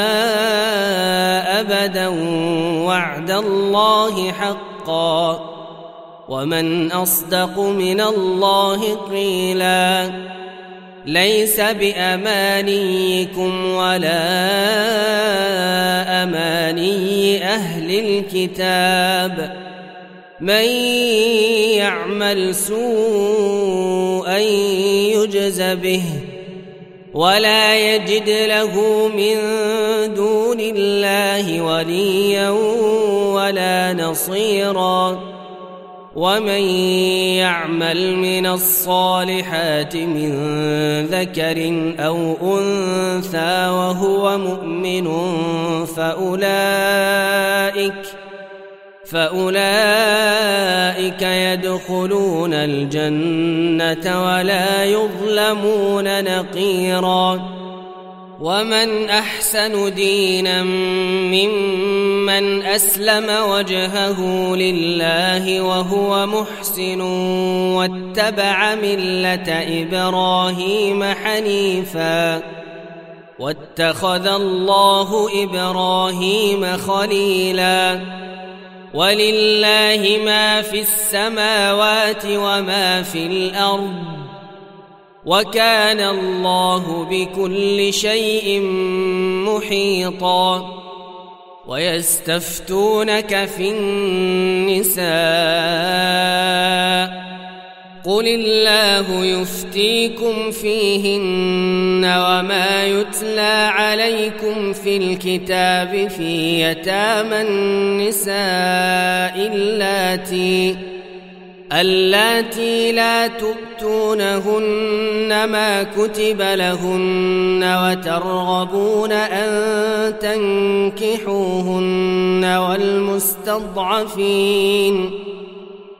Speaker 2: أبدا وعد الله حقا ومن أصدق من الله قيلا ليس بأمانيكم ولا أماني أهل الكتاب من يعمل سوءا يجز به ولا يجد له من دون الله وليا ولا نصيرا ومن يعمل من الصالحات من ذكر أو أنثى وهو مؤمن فأولئك يدخلون الجنة ولا يظلمون نقيرا ومن أحسن دينا ممن أسلم وجهه لله وهو محسن واتبع ملة إبراهيم حنيفا واتخذ الله إبراهيم خليلا ولله ما في السماوات وما في الأرض وكان الله بكل شيء محيطا ويستفتونك في النساء قل الله يفتيكم فيهن وما يتلى عليكم في الكتاب في يتامى النساء اللاتي لا تؤتونهن ما كتب لهن وترغبون أن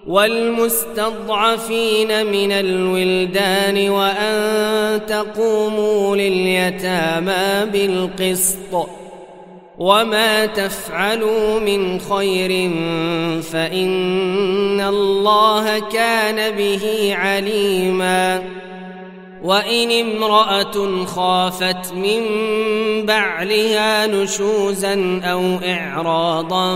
Speaker 2: والمستضعفين من الولدان وأن تقوموا لليتامى بالقسط وما تفعلوا من خير فإن الله كان به عليما وإن امرأة خافت من بعلها نشوزا أو إعراضا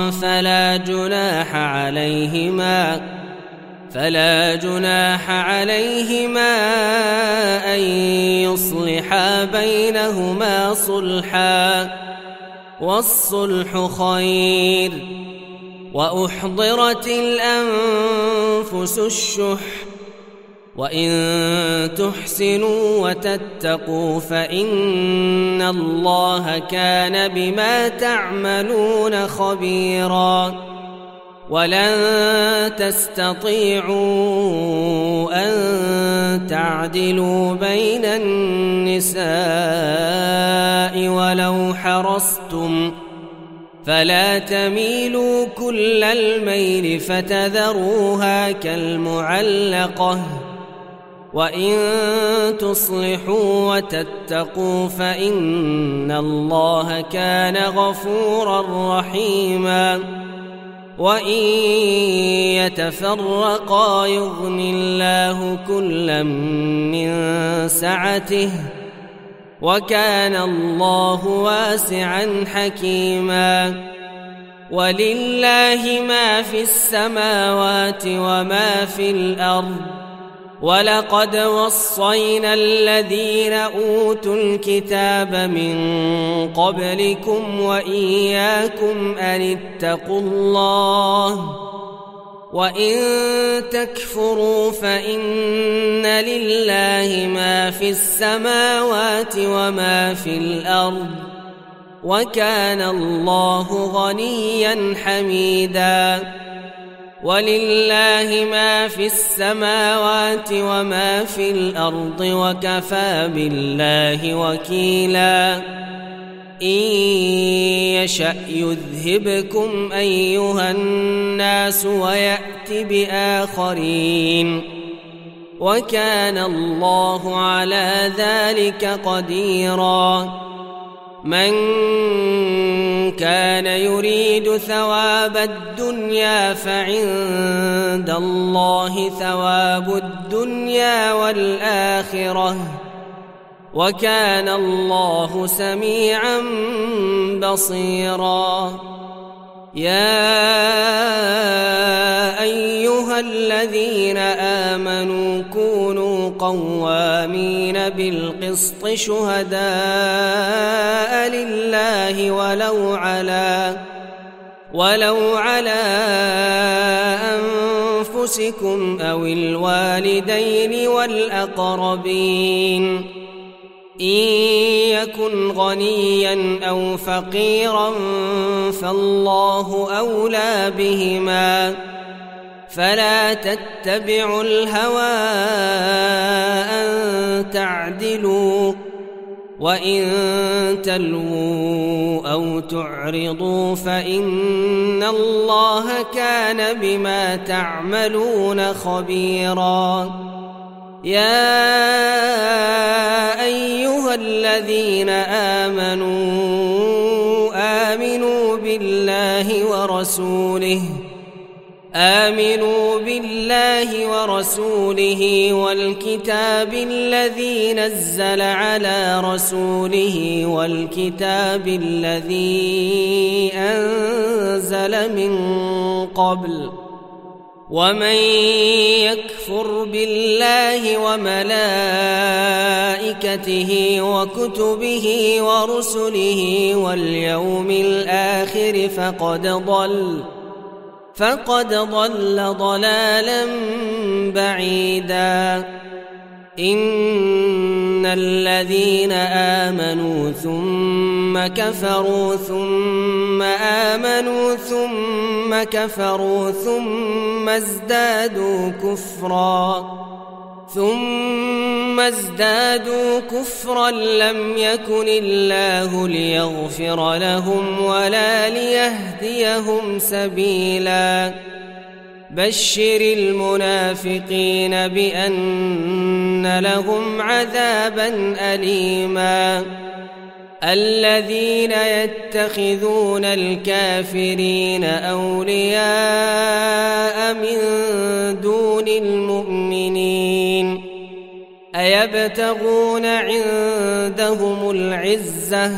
Speaker 2: فلا جناح عليهما أن يصلحا بينهما صلحا والصلح خير وأحضرت الأنفس الشح وإن تحسنوا وتتقوا فإن الله كان بما تعملون خبيرا ولن تستطيعوا أن تعدلوا بين النساء ولو حرصتم فلا تميلوا كل الميل فتذروها كالمعلقة وإن تصلحوا وتتقوا فإن الله كان غفورا رحيما وإن يتفرقا يغن الله كلا من سعته وكان الله واسعا حكيما ولله ما في السماوات وما في الأرض ولقد وصينا الذين أوتوا الكتاب من قبلكم وإياكم أن اتقوا الله وإن تكفروا فإن لله ما في السماوات وما في الأرض وكان الله غنيا حميدا ولله ما في السماوات وما في الأرض وكفى بالله وكيلا إن يشأ يذهبكم أيها الناس ويأت بآخرين وكان الله على ذلك قديرا من كان يريد ثواب الدنيا فعند الله ثواب الدنيا والآخرة وكان الله سميعا بصيرا يا أيها الذين آمنوا كونوا قوامين بالقسط شهداء لله ولو على أنفسكم أو الوالدين والأقربين إن يكن غنيا أو فقيرا فالله أولى بهما فلا تتبعوا الهوى أن تعدلوا وإن تلووا أو تعرضوا فإن الله كان بما تعملون خبيرا يا أيها الذين آمنوا بالله ورسوله والكتاب الذي نزل على رسوله والكتاب الذي أنزل من قبل ومن يكفر بالله وملائكته وكتبه ورسله واليوم الآخر فقد ضل ضلالا بعيدا إن الذين آمنوا ثم كفروا ثم آمنوا ثم كفروا ثم ازدادوا كفرا لم يكن الله ليغفر لهم ولا ليهديهم سبيلا بشر المنافقين بأن لهم عذابا أليما الذين يتخذون الكافرين أولياء من دون المؤمنين أيبتغون عندهم العزة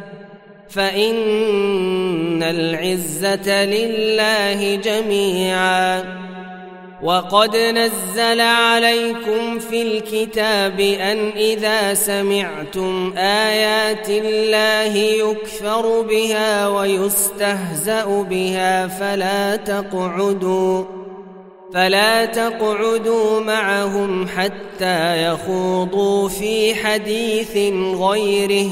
Speaker 2: فإن العزة لله جميعا وقد نزل عليكم في الكتاب أن إذا سمعتم آيات الله يكفر بها ويستهزأ بها فلا تقعدوا معهم حتى يخوضوا في حديث غيره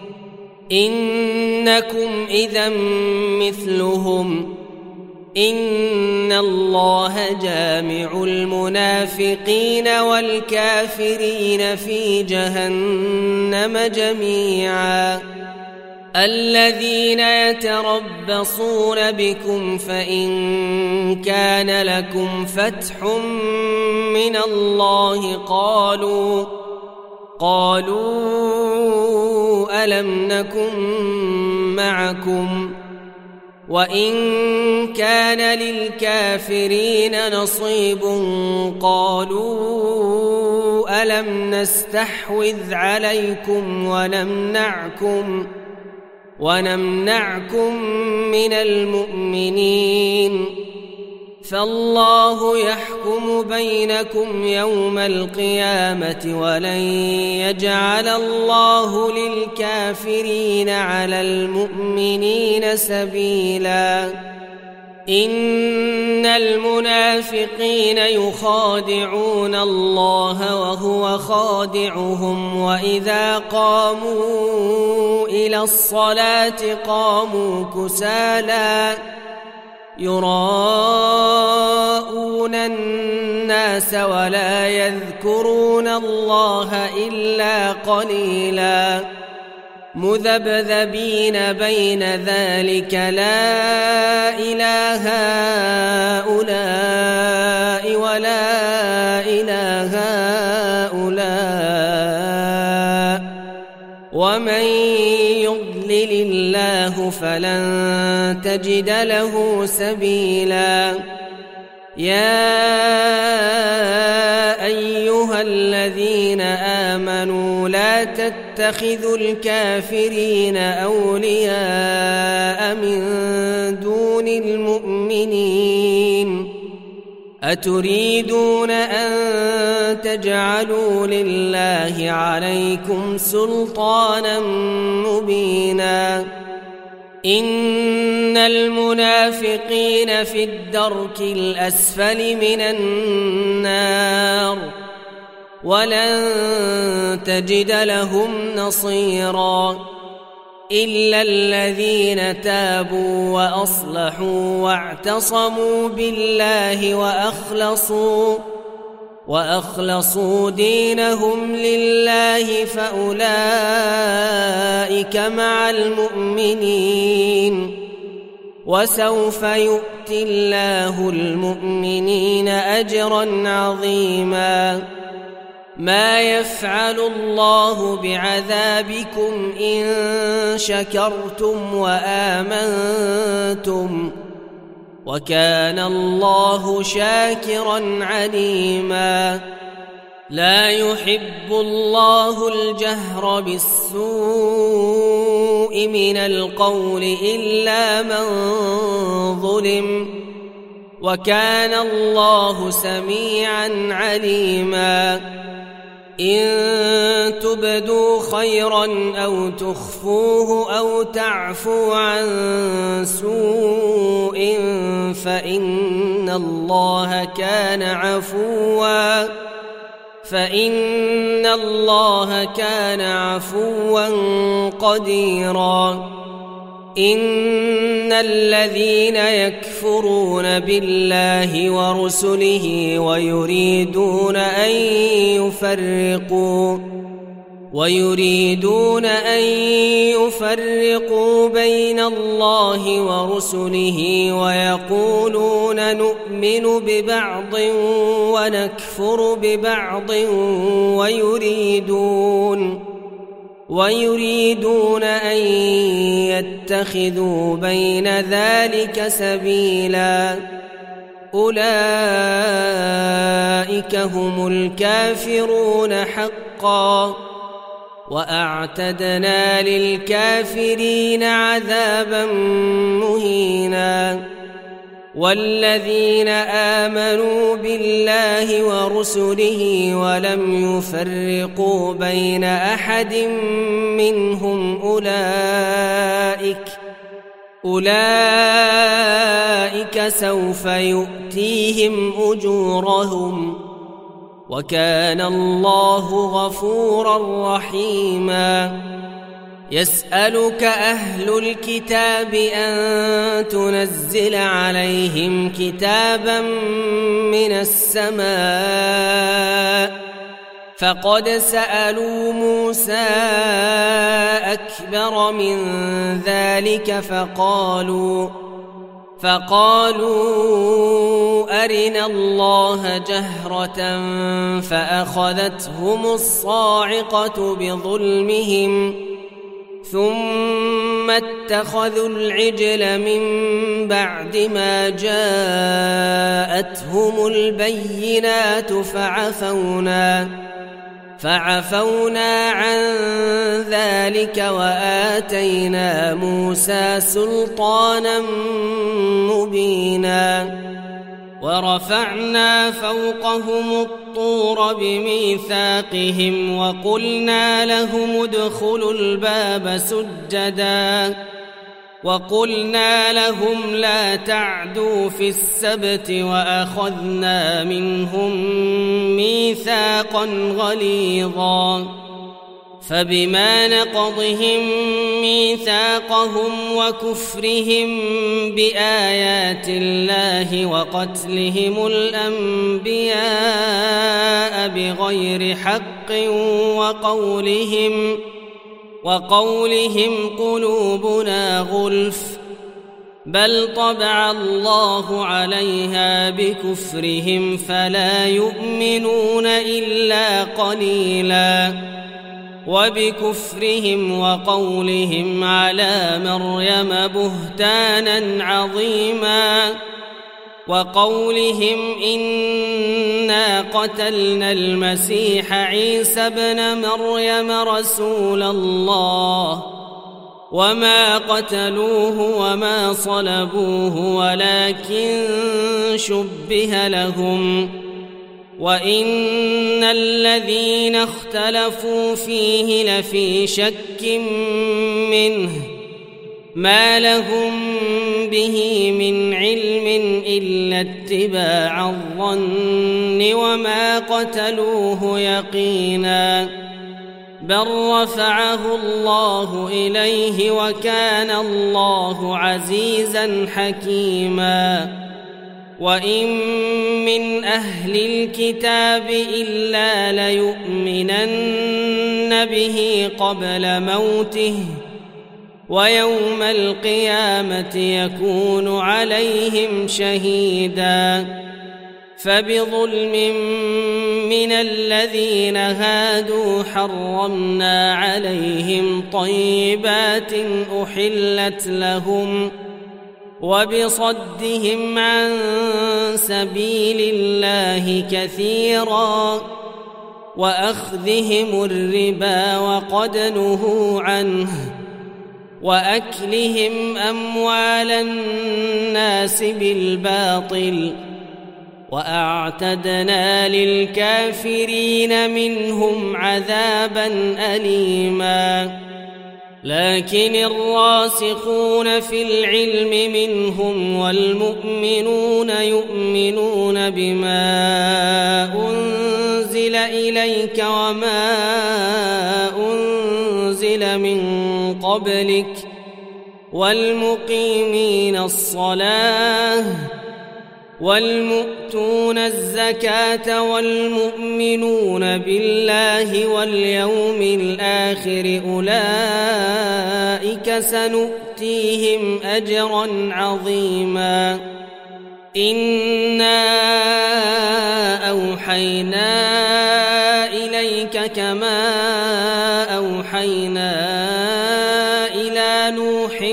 Speaker 2: إنكم إذا مثلهم إن الله جامع المنافقين والكافرين في جهنم جميعا الذين يتربصون بكم فإن كان لكم فتح من الله قالوا ألم نكن معكم وإن كان للكافرين نصيب قالوا ألم نستحوذ عليكم ونمنعكم من المؤمنين فالله يحكم بينكم يوم القيامة ولن يجعل الله للكافرين على المؤمنين سبيلا إن المنافقين يخادعون الله وهو خادعهم وإذا قاموا إلى الصلاة قاموا كسالى يراءون الناس ولا يذكرون الله إلا قليلا مذبذبين بين ذلك لا إله هؤلاء ولا إله هؤلاء ومن يضلل الله فلن تجد له سبيلا يا أيها الذين آمنوا لا تتخذوا الكافرين أولياء من دون المؤمنين أتريدون أن تجعلوا لله عليكم سلطانا مبينا إن المنافقين في الدرك الأسفل من النار ولن تجد لهم نصيرا إلا الذين تابوا وأصلحوا واعتصموا بالله وأخلصوا دينهم لله فأولئك مع المؤمنين وسوف يؤتي الله المؤمنين أجرا عظيما ما يفعل الله بعذابكم إن شكرتم وآمنتم وكان الله شاكرا عليما لا يحب الله الجهر بالسوء من القول إلا من ظلم وكان الله سميعا عليما إن تبدوا خيرا أو تخفوه أو تعفو عن سوء فإن الله كان عفوا قديرا إن الذين يكفرون بالله ورسله ويريدون أن ويريدون أن يفرقوا بين الله ورسله ويقولون نؤمن ببعض ونكفر ببعض ويريدون أن يتخذوا بين ذلك سبيلا أولئك هم الكافرون حقا وأعتدنا للكافرين عذابا مهينا والذين آمنوا بالله ورسله ولم يفرقوا بين أحد منهم أولئك سوف يؤتيهم أجورهم وكان الله غفورا رحيما يسألك أهل الكتاب أن تنزل عليهم كتابا من السماء فقد سألوا موسى أكبر من ذلك فقالوا أرنا الله جهرة فأخذتهم الصاعقة بظلمهم ثم اتخذوا العجل من بعد ما جاءتهم البينات فعفونا عن ذلك وآتينا موسى سلطانا مبينا ورفعنا فوقهم الطور بميثاقهم وقلنا لهم ادخلوا الباب سجدا وقلنا لهم لا تعدوا في السبت وأخذنا منهم ميثاقا غليظا فبما نقضهم ميثاقهم وكفرهم بآيات الله وقتلهم الأنبياء بغير حق وقولهم قلوبنا غلف بل طبع الله عليها بكفرهم فلا يؤمنون إلا قليلا وبكفرهم وقولهم على مريم بهتانا عظيما وقولهم إنا قتلنا المسيح عيسى ابن مريم رسول الله وما قتلوه وما صلبوه ولكن شبه لهم وإن الذين اختلفوا فيه لفي شك منه ما لهم به من علم إلا اتباع الظن وما قتلوه يقينا بل رفعه الله إليه وكان الله عزيزا حكيما وإن من أهل الكتاب إلا ليؤمنن به قبل موته ويوم القيامة يكون عليهم شهيدا فبظلم من الذين هادوا حرمنا عليهم طيبات أحلت لهم وبصدهم عن سبيل الله كثيرا وأخذهم الربا وقد نهوا عنه وأكلهم أموال الناس بالباطل وأعتدنا للكافرين منهم عذابا أليما لكن الراسخون في العلم منهم والمؤمنون يؤمنون بما أنزل إليك وما أنزل من قبلك والمقيمين الصلاة والمؤتون الزكاة والمؤمنون بالله واليوم الآخر أولئك سنؤتيهم أجرا عظيما إنا أوحينا إليك كما أوحينا إلى نوح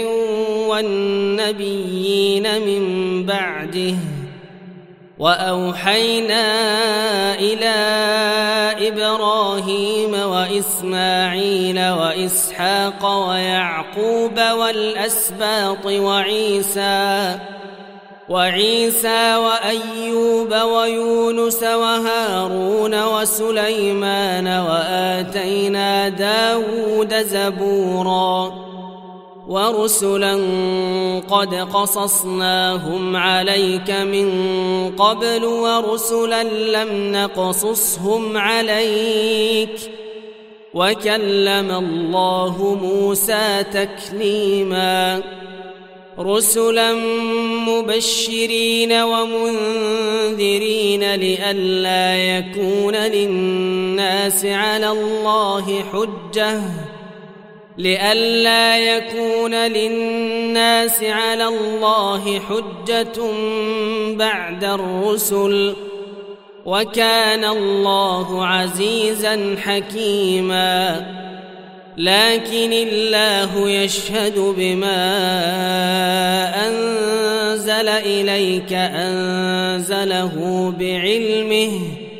Speaker 2: والنبيين من بعده وأوحينا إلى إبراهيم وإسماعيل وإسحاق ويعقوب والأسباط وعيسى وأيوب ويونس وهارون وسليمان وآتينا داود زبورا ورسلا قد قصصناهم عليك من قبل ورسلا لم نقصصهم عليك وكلم الله موسى تكليما رسلا مبشرين ومنذرين لئلا يكون للناس على الله حجة بعد الرسل وكان الله عزيزا حكيما لكن الله يشهد بما أنزل إليك أنزله بعلمه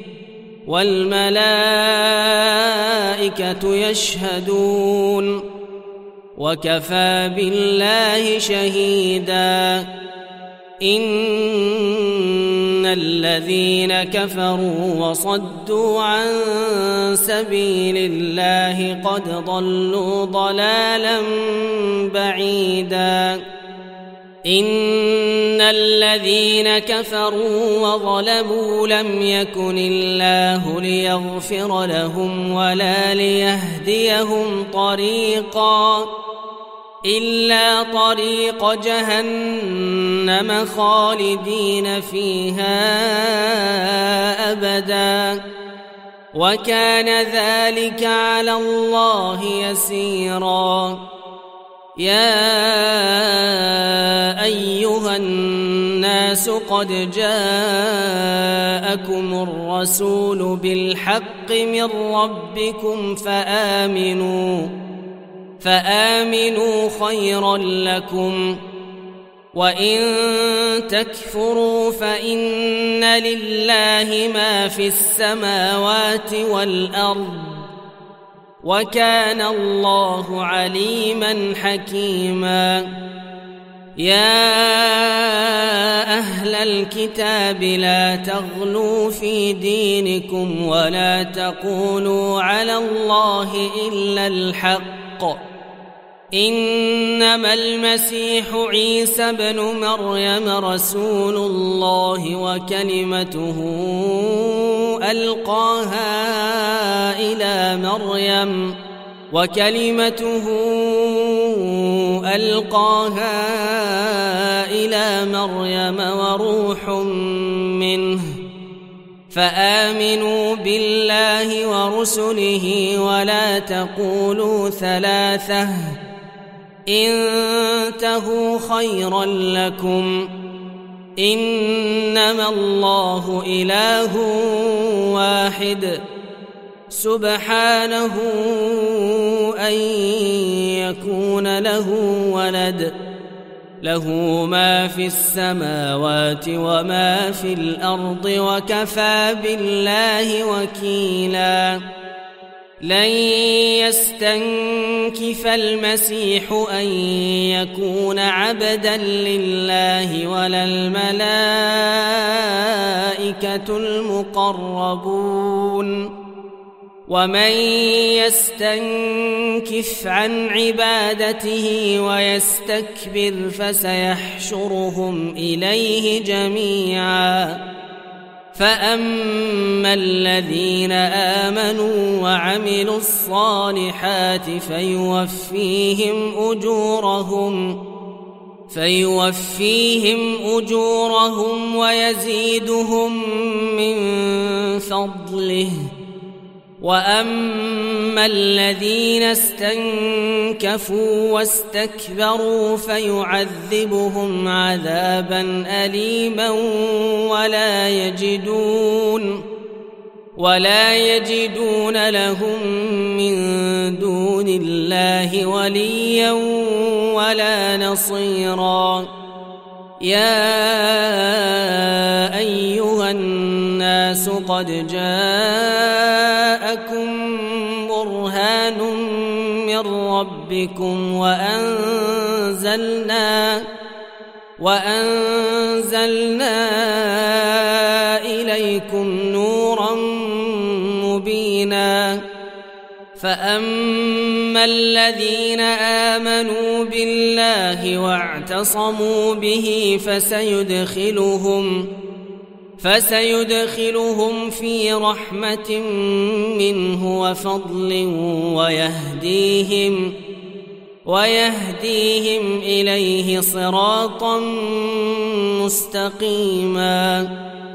Speaker 2: والملائكة يشهدون وكفى بالله شهيدا إن الذين كفروا وصدوا عن سبيل الله قد ضلوا ضلالا بعيدا إن الذين كفروا وظلموا لم يكن الله ليغفر لهم ولا ليهديهم طريقا إلا طريق جهنم خالدين فيها أبدا وكان ذلك على الله يسيرا يا أيها الناس قد جاءكم الرسول بالحق من ربكم فآمنوا خيرا لكم وإن تكفروا فإن لله ما في السماوات والأرض وكان الله عليما حكيما يا أهل الكتاب لا تغلوا في دينكم ولا تقولوا على الله إلا الحق إنما المسيح عيسى بن مريم رسول الله وكلمته ألقاها إلى مريم وروح منه فآمنوا بالله ورسله ولا تقولوا ثلاثة انتهوا خيرا لكم إنما الله إله واحد سبحانه أن يكون له ولد له ما في السماوات وما في الأرض وكفى بالله وكيلا لن يستنكف المسيح أن يكون عبدا لله ولا الملائكة المقربون ومن يستنكف عن عبادته ويستكبر فسيحشرهم إليه جميعا فأما الذين آمنوا وعملوا الصالحات فيوفيهم فيوفيهم أجورهم ويزيدهم من فضله. وأما الذين استنكفوا واستكبروا فيعذبهم عذابا أليما ولا يجدون لهم من دون الله وليا ولا نصيرا. يا أيها الناس قد جاءكم برهان من ربكم وأنزلنا إليكم نورا مبينا. فأما الذين آمنوا بالله واعتصموا به فسيدخلهم في رحمة منه وفضل ويهديهم إليه صراطا مستقيما.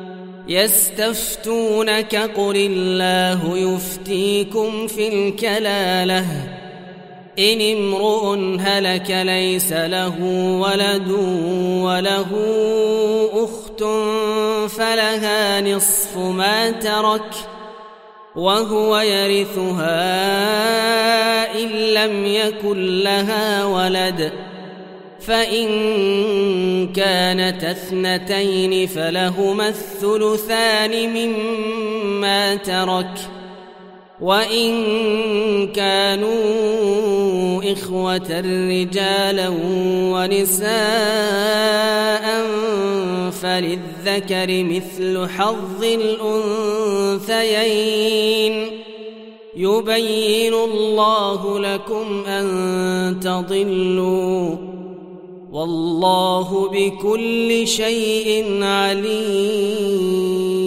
Speaker 2: يستفتونك قل الله يفتيكم في الكلالة إن امرؤ هلك ليس له ولد وله أخت فلها نصف ما ترك وهو يرثها إن لم يكن لها ولد، فإن كانت اثنتين فلهما الثلثان مما ترك، وإن كانوا إخوة رجالا ونساء فللذكر مثل حظ الأنثيين. يبين الله لكم أن تضلوا والله بكل شيء عليم.